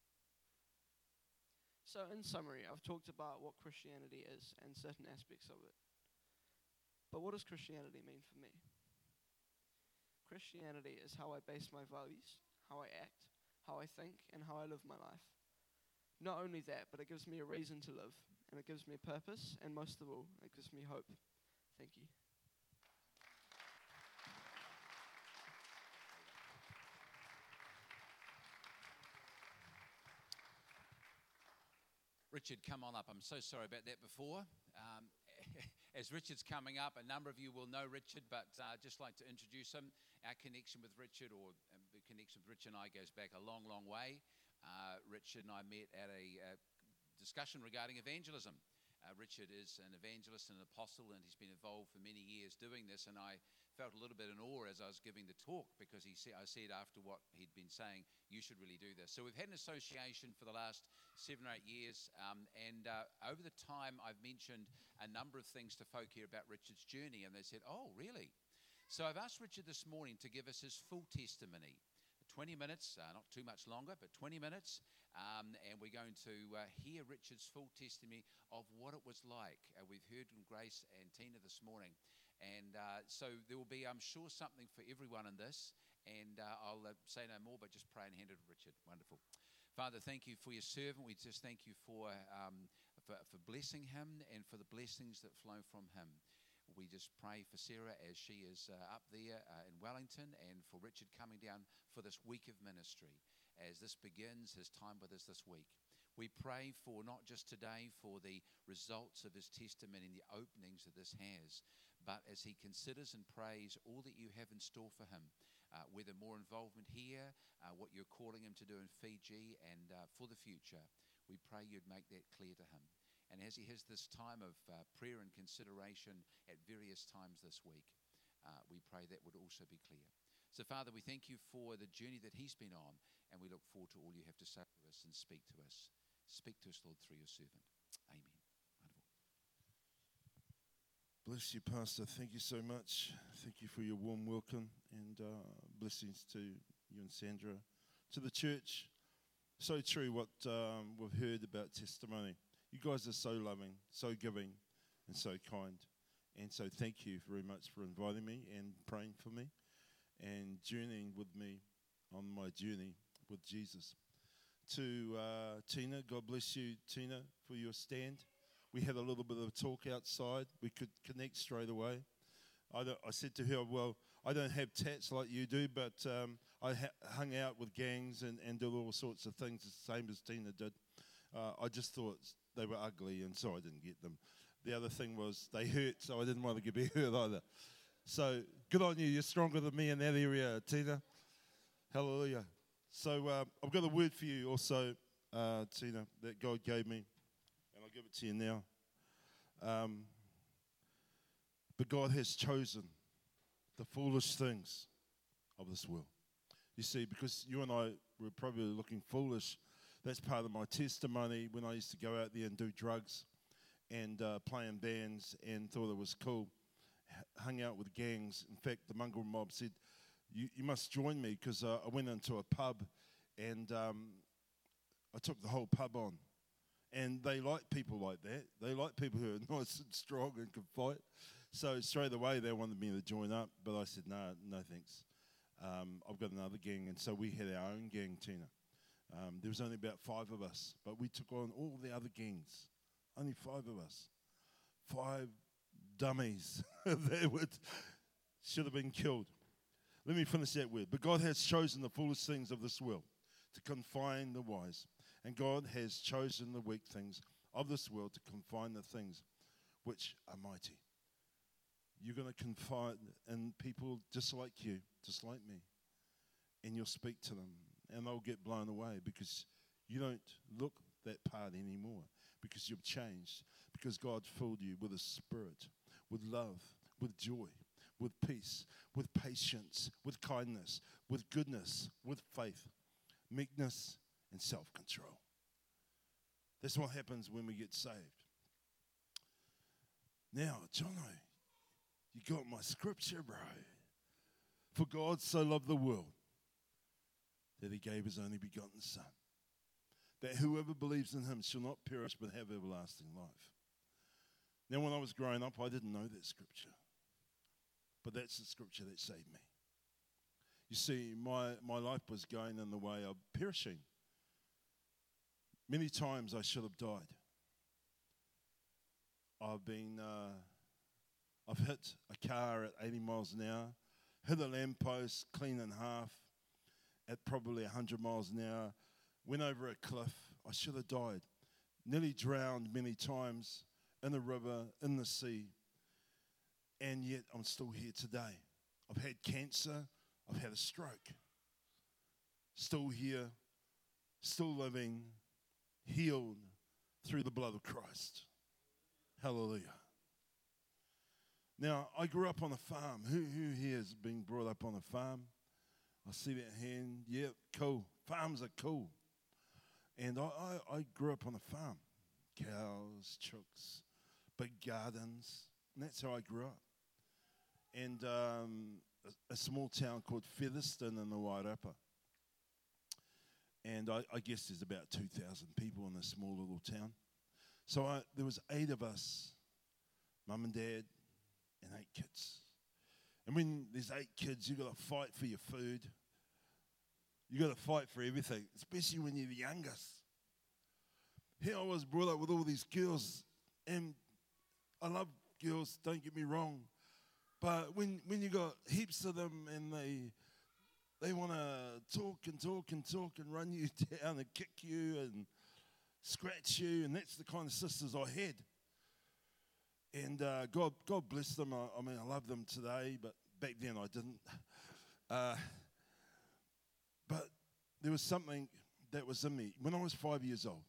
So in summary, I've talked about what Christianity is and certain aspects of it. But what does Christianity mean for me? Christianity is how I base my values, how I act, how I think, and how I live my life. Not only that, but it gives me a reason to live, and it gives me a purpose, and most of all, it gives me hope. Thank you. Richard, come on up. I'm so sorry about that before. As Richard's coming up, a number of you will know Richard, but I'd just like to introduce him. Our connection with Richard, or the connection with Richard and I, goes back a long, long way. Richard and I met at a discussion regarding evangelism. Richard is an evangelist and an apostle, and he's been involved for many years doing this, and I felt a little bit in awe as I was giving the talk, because I said after what he'd been saying, you should really do this. So we've had an association for the last 7 or 8 years, and over the time I've mentioned a number of things to folk here about Richard's journey, and they said, oh, really? So I've asked Richard this morning to give us his full testimony. 20 minutes, not too much longer, but 20 minutes, and we're going to hear Richard's full testimony of what it was like. We've heard from Grace and Tina this morning, and so there will be, I'm sure, something for everyone in this, and I'll say no more, but just pray and hand it to Richard. Wonderful. Father, thank you for your servant. We just thank you for blessing him and for the blessings that flow from him. We just pray for Sarah as she is up there in Wellington, and for Richard coming down for this week of ministry as this begins his time with us this week. We pray for not just today for the results of his testimony and the openings that this has, but as he considers and prays all that you have in store for him, whether more involvement here, what you're calling him to do in Fiji, and for the future, we pray you'd make that clear to him. And as he has this time of prayer and consideration at various times this week, we pray that would also be clear. So, Father, we thank you for the journey that he's been on, and we look forward to all you have to say to us and speak to us. Speak to us, Lord, through your servant. Amen. Wonderful. Bless you, Pastor. Thank you so much. Thank you for your warm welcome, and blessings to you and Sandra, to the church. So true what we've heard about testimony. You guys are so loving, so giving, and so kind. And so thank you very much for inviting me and praying for me and journeying with me on my journey with Jesus. To Tina, God bless you, Tina, for your stand. We had a little bit of a talk outside. We could connect straight away. I said to her, well, I don't have tats like you do, but I hung out with gangs and did all sorts of things the same as Tina did. I just thought they were ugly, and so I didn't get them. The other thing was they hurt, so I didn't want to be hurt either. So good on you. You're stronger than me in that area, Tina. Hallelujah. So I've got a word for you also, Tina, that God gave me, and I'll give it to you now. But God has chosen the foolish things of this world. You see, because you and I were probably looking foolish. That's part of my testimony when I used to go out there and do drugs and play in bands and thought it was cool. Hung out with gangs. In fact, the mongrel mob said, you must join me, because I went into a pub and I took the whole pub on. And they like people like that. They like people who are nice and strong and can fight. So straight away they wanted me to join up, but I said, no thanks. I've got another gang. And so we had our own gang, Tina. There was only about 5 of us, but we took on all the other gangs. Only 5 of us. 5 dummies that should have been killed. Let me finish that word. But God has chosen the foolish things of this world to confine the wise. And God has chosen the weak things of this world to confine the things which are mighty. You're going to confide in people just like you, just like me. And you'll speak to them. And they'll get blown away because you don't look that part anymore. because you've changed, because God filled you with a spirit, with love, with joy, with peace, with patience, with kindness, with goodness, with faith, meekness, and self-control. That's what happens when we get saved. Now, Jono, you got my scripture, bro. For God so loved the world that he gave his only begotten Son, that whoever believes in him shall not perish but have everlasting life. Now, when I was growing up, I didn't know that scripture. But that's the scripture that saved me. You see, my life was going in the way of perishing. Many times I should have died. I've hit a car at 80 miles an hour, hit a lamppost clean in half at probably 100 miles an hour, went over a cliff. I should have died. Nearly drowned many times in a river, in the sea, and yet I'm still here today. I've had cancer. I've had a stroke. Still here, still living, healed through the blood of Christ. Hallelujah. Now, I grew up on a farm. Who here has been brought up on a farm? I see that hand. Yep, cool. Farms are cool. And I grew up on a farm. Cows, chooks, big gardens. And that's how I grew up. And a small town called Featherston in the Wairarapa. And I guess there's about 2,000 people in this small little town. So there was 8 of us, mum and dad, and 8 kids. And when there's 8 kids, you've got to fight for your food. You've got to fight for everything, especially when you're the youngest. Here I was brought up with all these girls, and I love girls, don't get me wrong. But when you got heaps of them and they want to talk and run you down and kick you and scratch you, and that's the kind of sisters I had. And God bless them. I mean, I love them today, but back then I didn't. But there was something that was in me. When I was 5 years old,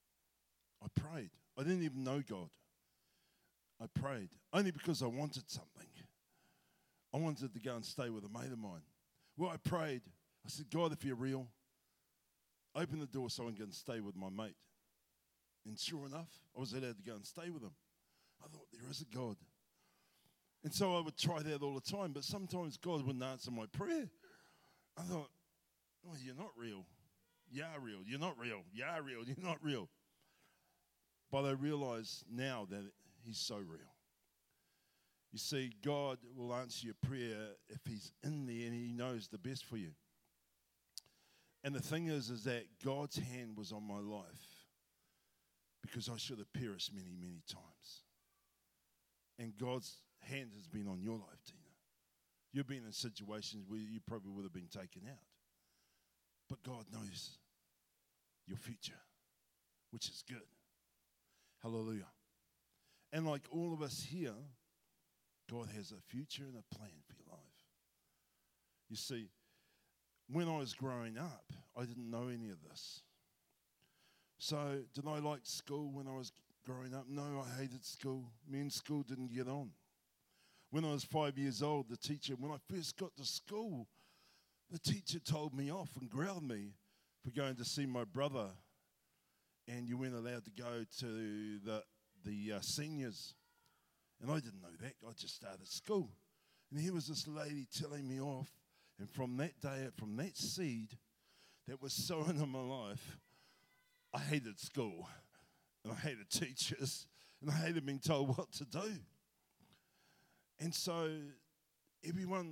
I prayed. I didn't even know God. I prayed, only because I wanted something. I wanted to go and stay with a mate of mine. Well, I prayed. I said, God, if you're real, open the door so I can go and stay with my mate. And sure enough, I was allowed to go and stay with him. I thought, there is a God. And so I would try that all the time, but sometimes God wouldn't answer my prayer. I thought, oh, you're not real. You are real. You're not real. You are real. You're not real. But I realize now that he's so real. You see, God will answer your prayer if he's in there and he knows the best for you. And the thing is that God's hand was on my life because I should have perished many, many times. And God's hand has been on your life, Tina. You've been in situations where you probably would have been taken out. But God knows your future, which is good. Hallelujah. And like all of us here, God has a future and a plan for your life. You see, when I was growing up, I didn't know any of this. So, did I like school when I was growing up? No, I hated school. Me and school didn't get on. When I was 5 years old, when I first got to school, the teacher told me off and growled me for going to see my brother. And you weren't allowed to go to the seniors. And I didn't know that. I just started school. And here was this lady telling me off. And from that day, from that seed that was sown in my life, I hated school. And I hated teachers. And I hated being told what to do. And so everyone,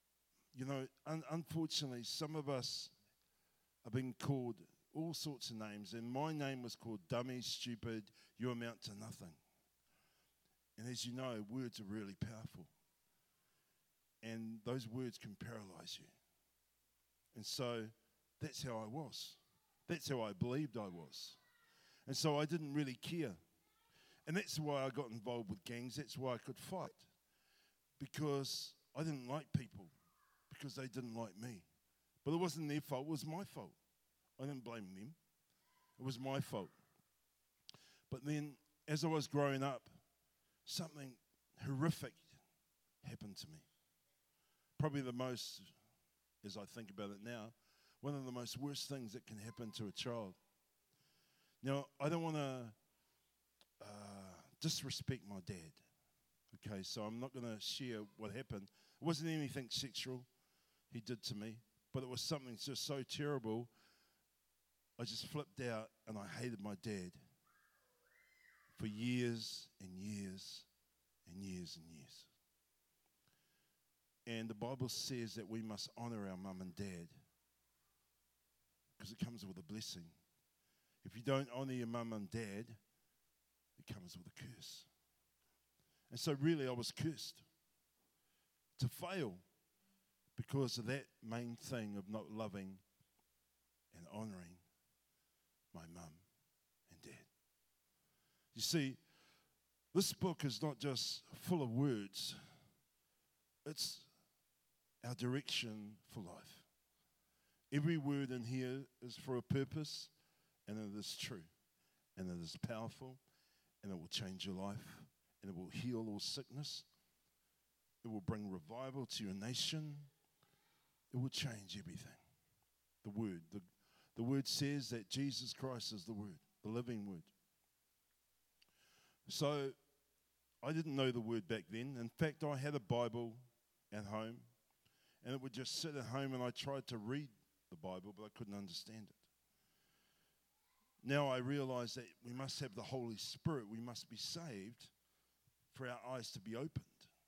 unfortunately, some of us are being called all sorts of names. And my name was called dummy, stupid, you amount to nothing. And as you know, words are really powerful. And those words can paralyze you. And so that's how I was. That's how I believed I was. And so I didn't really care. And that's why I got involved with gangs. That's why I could fight. Because I didn't like people. Because they didn't like me. But it wasn't their fault. It was my fault. I didn't blame them. It was my fault. But then, as I was growing up, something horrific happened to me. Probably the most, as I think about it now, one of the most worst things that can happen to a child. Now, I don't want to disrespect my dad. Okay, so I'm not going to share what happened. It wasn't anything sexual he did to me, but it was something just so terrible. I just flipped out and I hated my dad for years and years and years and years. And the Bible says that we must honor our mum and dad because it comes with a blessing. If you don't honor your mum and dad, it comes with a curse. And so really I was cursed to fail because of that main thing of not loving and honoring my mum and dad. You see, this book is not just full of words, it's our direction for life. Every word in here is for a purpose, and it is true, and it is powerful, and it will change your life, and it will heal all sickness. It will bring revival to your nation. It will change everything. The word. The word says that Jesus Christ is the word, the living word. So I didn't know the word back then. In fact, I had a Bible at home, and it would just sit at home, and I tried to read the Bible, but I couldn't understand it. Now I realize that we must have the Holy Spirit. We must be saved for our eyes to be opened.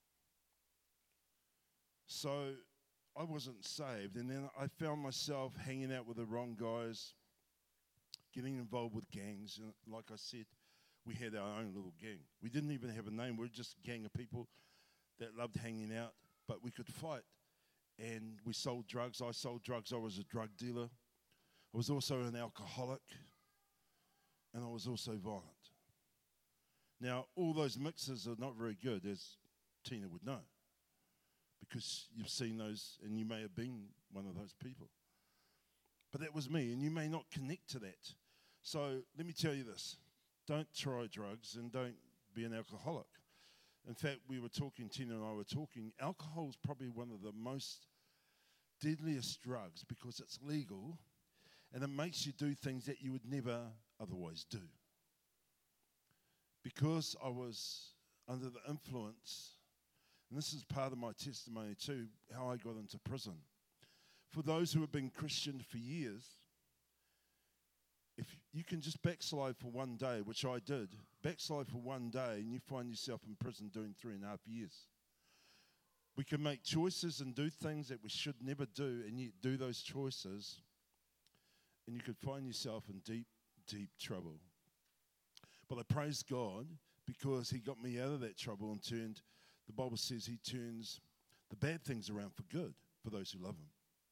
So I wasn't saved, and then I found myself hanging out with the wrong guys, getting involved with gangs. And like I said, we had our own little gang. We didn't even have a name. We were just a gang of people that loved hanging out, but we could fight. And we sold drugs. I sold drugs. I was a drug dealer. I was also an alcoholic, and I was also violent. Now, all those mixes are not very good, as Tina would know, because you've seen those, and you may have been one of those people. But that was me, and you may not connect to that. So let me tell you this. Don't try drugs, and don't be an alcoholic. In fact, Tina and I were talking, alcohol is probably one of the most deadliest drugs because it's legal, and it makes you do things that you would never otherwise do. Because I was under the influence, and this is part of my testimony too, how I got into prison. For those who have been Christian for years, if you can just backslide for one day, which I did, backslide for one day, and you find yourself in prison doing 3.5 years. We can make choices and do things that we should never do, and yet do those choices, and you could find yourself in deep, deep trouble. But I praise God because he got me out of that trouble and the Bible says he turns the bad things around for good for those who love him.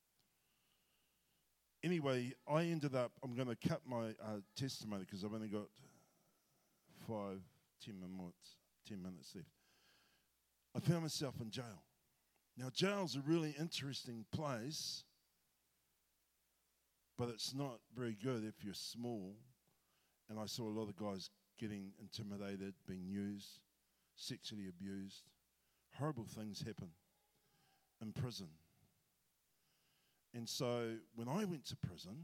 Anyway, I'm going to cut my testimony because I've only got 10 minutes left. I found myself in jail. Now, jail's a really interesting place, but it's not very good if you're small. And I saw a lot of guys getting intimidated, being used, sexually abused. Horrible things happen in prison. And so when I went to prison,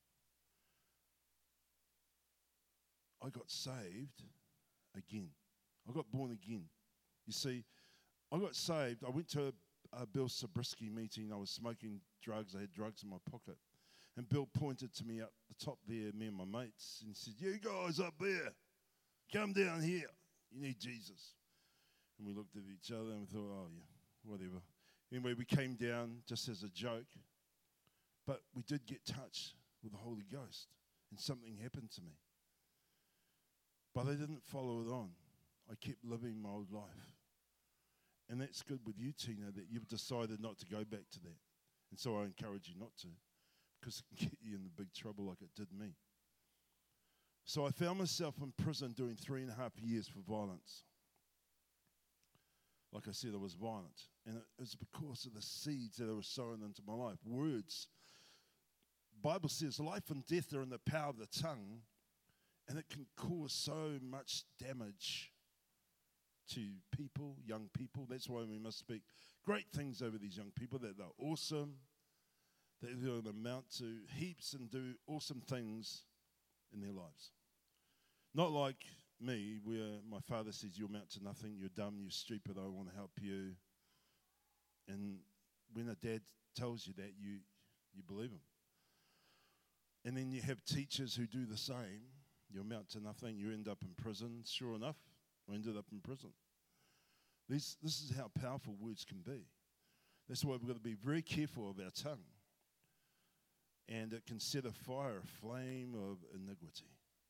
I got saved again. I got born again. You see, I got saved. I went to a Bill Zabriskie meeting. I was smoking drugs. I had drugs in my pocket. And Bill pointed to me up the top there, me and my mates, and said, "You guys up there, come down here. You need Jesus." And we looked at each other and we thought, oh, yeah, whatever. Anyway, we came down just as a joke. But we did get touched with the Holy Ghost, and something happened to me. But I didn't follow it on. I kept living my old life. And that's good with you, Tina, that you've decided not to go back to that. And so I encourage you not to, because it can get you in big trouble like it did me. So I found myself in prison doing 3.5 years for violence. Like I said, I was violent. And it was because of the seeds that I was sowing into my life. Words. The Bible says life and death are in the power of the tongue. And it can cause so much damage to people, young people. That's why we must speak great things over these young people, that they're awesome, that they're going to amount to heaps and do awesome things in their lives. Not like me, where my father says, you amount to nothing, you're dumb, you're stupid, I want to help you. And when a dad tells you that, you believe him. And then you have teachers who do the same. You amount to nothing, you end up in prison. Sure enough, I ended up in prison. This is how powerful words can be. That's why we've got to be very careful of our tongue. And it can set afire, a flame of iniquity.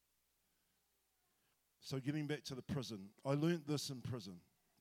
So getting back to the prison, I learnt this in prison,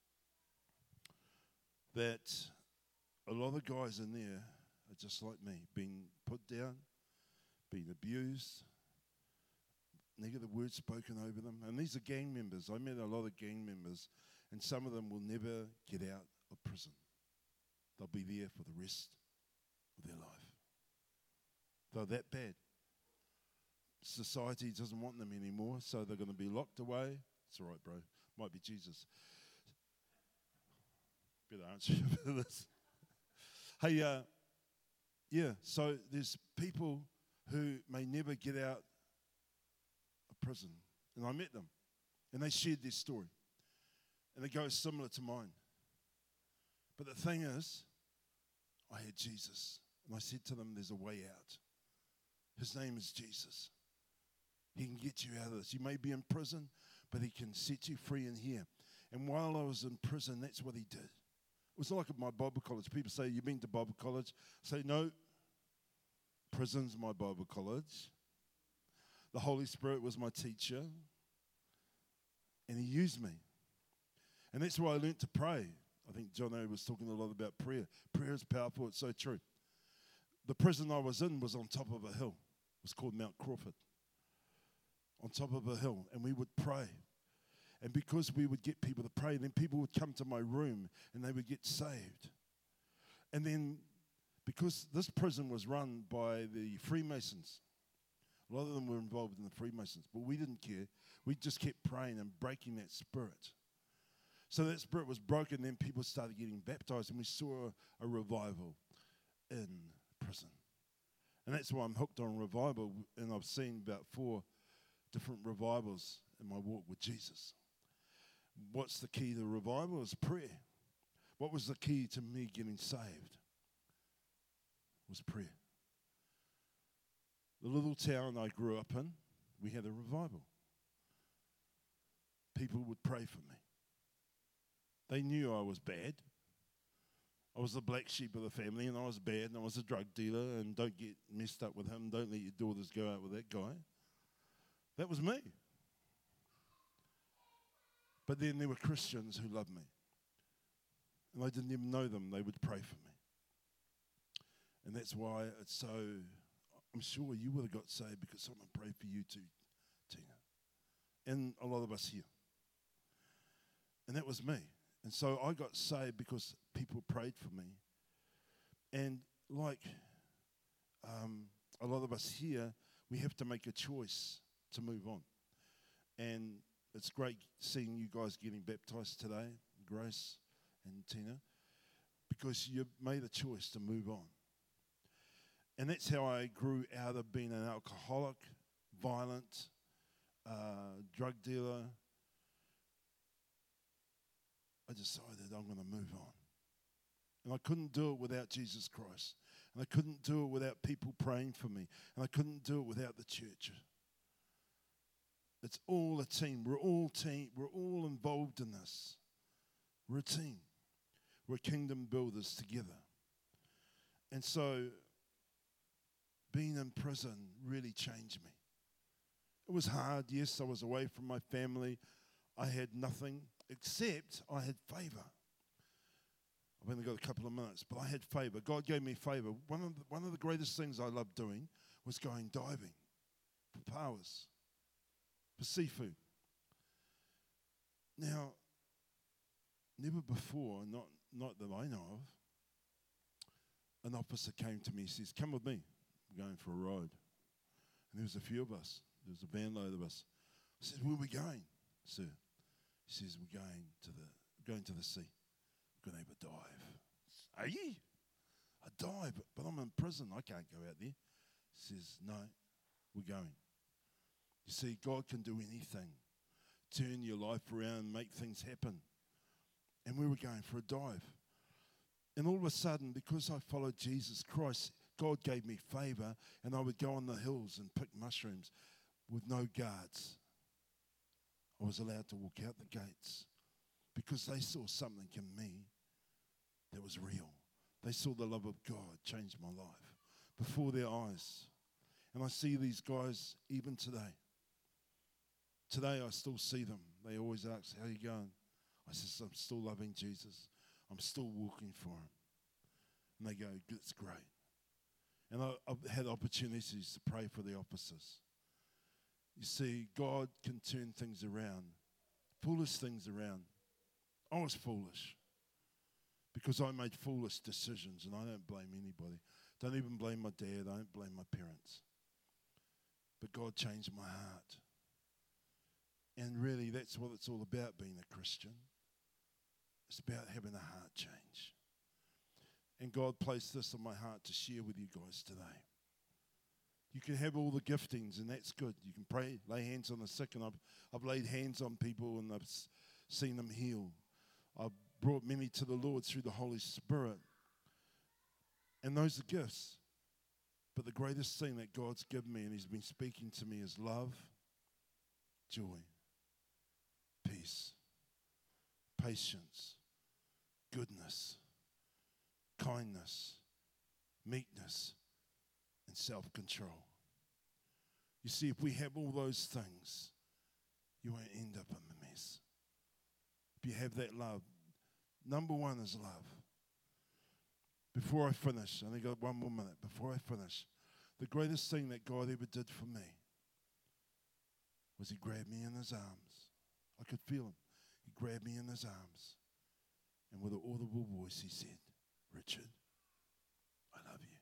that a lot of guys in there are just like me, being put down, being abused, negative words spoken over them. And these are gang members. I met a lot of gang members, and some of them will never get out of prison. They'll be there for the rest of their life. They're that bad. Society doesn't want them anymore, so they're going to be locked away. It's all right, bro. Might be Jesus. Better answer you for this. Hey, so there's people who may never get out of prison. And I met them, and they shared their story. And it goes similar to mine. But the thing is, I had Jesus. And I said to them, there's a way out. His name is Jesus. He can get you out of this. You may be in prison, but he can set you free in here. And while I was in prison, that's what he did. It was like at my Bible college. People say, you've been to Bible college? I say, no, prison's my Bible college. The Holy Spirit was my teacher. And he used me. And that's why I learned to pray. I think John O was talking a lot about prayer. Prayer is powerful. It's so true. The prison I was in was on top of a hill. It was called Mount Crawford. On top of a hill. And we would pray. And because we would get people to pray, then people would come to my room and they would get saved. And then because this prison was run by the Freemasons, a lot of them were involved in the Freemasons, but we didn't care. We just kept praying and breaking that spirit. So that spirit was broken, then people started getting baptized, and we saw a revival in prison. And that's why I'm hooked on revival, and I've seen about 4 different revivals in my walk with Jesus. What's the key to revival? Is prayer. What was the key to me getting saved? Was prayer. The little town I grew up in, we had a revival. People would pray for me. They knew I was bad. I was the black sheep of the family, and I was bad, and I was a drug dealer, and don't get messed up with him. Don't let your daughters go out with that guy. That was me. But then there were Christians who loved me. And I didn't even know them. They would pray for me. And that's why it's so, I'm sure you would have got saved because someone prayed for you too, Tina. And a lot of us here. And that was me. And so I got saved because people prayed for me. And like a lot of us here, we have to make a choice to move on. And it's great seeing you guys getting baptized today, Grace and Tina, because you made a choice to move on. And that's how I grew out of being an alcoholic, violent, drug dealer. I decided I'm going to move on. And I couldn't do it without Jesus Christ. And I couldn't do it without people praying for me. And I couldn't do it without the church. It's all a team. We're all team. We're all involved in this. We're a team. We're kingdom builders together. And so being in prison really changed me. It was hard. Yes, I was away from my family. I had nothing except I had favor. I've only got a couple of minutes, but I had favor. God gave me favor. One of the greatest things I loved doing was going diving for powers, for seafood. Now, never before, not that I know of, an officer came to me and says, "Come with me. We're going for a ride." And there was a few of us. There was a van load of us. said, where are we going, sir? He says, we're going to the sea. We're going to have a dive. Are you? A dive? But I'm in prison. I can't go out there. He says, no, we're going. You see, God can do anything. Turn your life around, make things happen. And we were going for a dive. And all of a sudden, because I followed Jesus Christ, God gave me favor, and I would go on the hills and pick mushrooms with no guards. I was allowed to walk out the gates because they saw something in me that was real. They saw the love of God change my life before their eyes. And I see these guys even today. Today I still see them. They always ask, how are you going? I says, I'm still loving Jesus. I'm still walking for him. And they go, it's great. And I've had opportunities to pray for the officers. You see, God can turn things around, foolish things around. I was foolish because I made foolish decisions, and I don't blame anybody. Don't even blame my dad. I don't blame my parents. But God changed my heart. And really, that's what it's all about, being a Christian. It's about having a heart change. And God placed this on my heart to share with you guys today. You can have all the giftings, and that's good. You can pray, lay hands on the sick, and I've laid hands on people, and I've seen them heal. I've brought many to the Lord through the Holy Spirit. And those are gifts. But the greatest thing that God's given me, and he's been speaking to me, is love, joy, peace, patience, goodness, kindness, meekness, and self-control. You see, if we have all those things, you won't end up in a mess. If you have that love, number one is love. Before I finish, I only got one more minute. Before I finish, the greatest thing that God ever did for me was he grabbed me in his arms. I could feel him. He grabbed me in his arms. And with an audible voice, he said, Richard, I love you.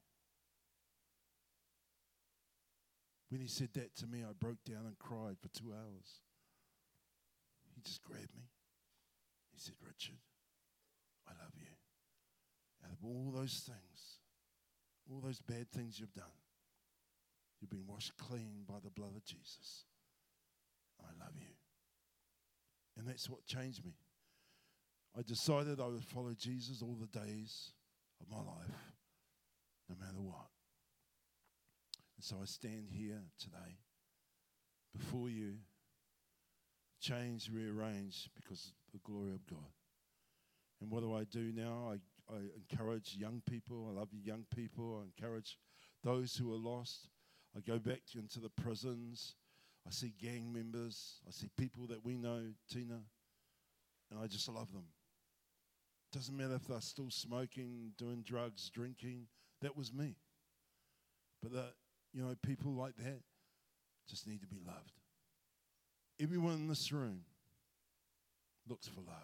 When he said that to me, I broke down and cried for 2 hours. He just grabbed me. He said, Richard, I love you. Out of all those things, all those bad things you've done, you've been washed clean by the blood of Jesus. I love you. And that's what changed me. I decided I would follow Jesus all the days of my life, no matter what. And so I stand here today before you, changed, rearranged because of the glory of God. And what do I do now? I encourage young people. I love you young people. I encourage those who are lost. I go back into the prisons. I see gang members. I see people that we know, Tina, and I just love them. Doesn't matter if they're still smoking, doing drugs, drinking. That was me. But people like that just need to be loved. Everyone in this room looks for love.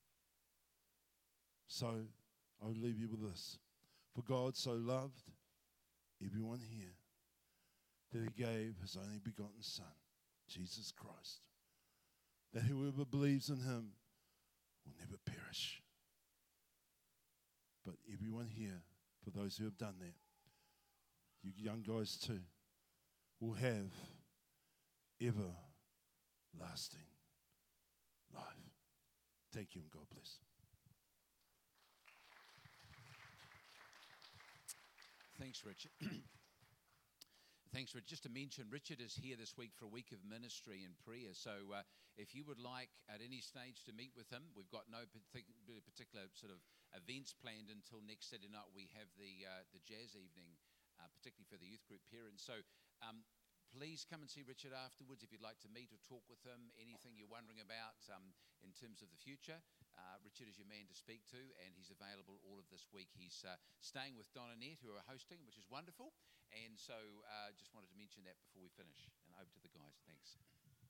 So I'll leave you with this. For God so loved everyone here that he gave his only begotten Son, Jesus Christ, that whoever believes in him will never perish. But everyone here, for those who have done that, you young guys too, will have everlasting life. Thank you, and God bless. Thanks, Richard. Thanks, Richard. Just to mention, Richard is here this week for a week of ministry and prayer. So if you would like at any stage to meet with him, we've got no particular sort of events planned until next Saturday night. We have the jazz evening, particularly for the youth group parents. So please come and see Richard afterwards if you'd like to meet or talk with him, anything you're wondering about in terms of the future. Richard is your man to speak to, and he's available all of this week. He's staying with Don and Annette, who are hosting, which is wonderful. And so just wanted to mention that before we finish. And over to the guys. Thanks.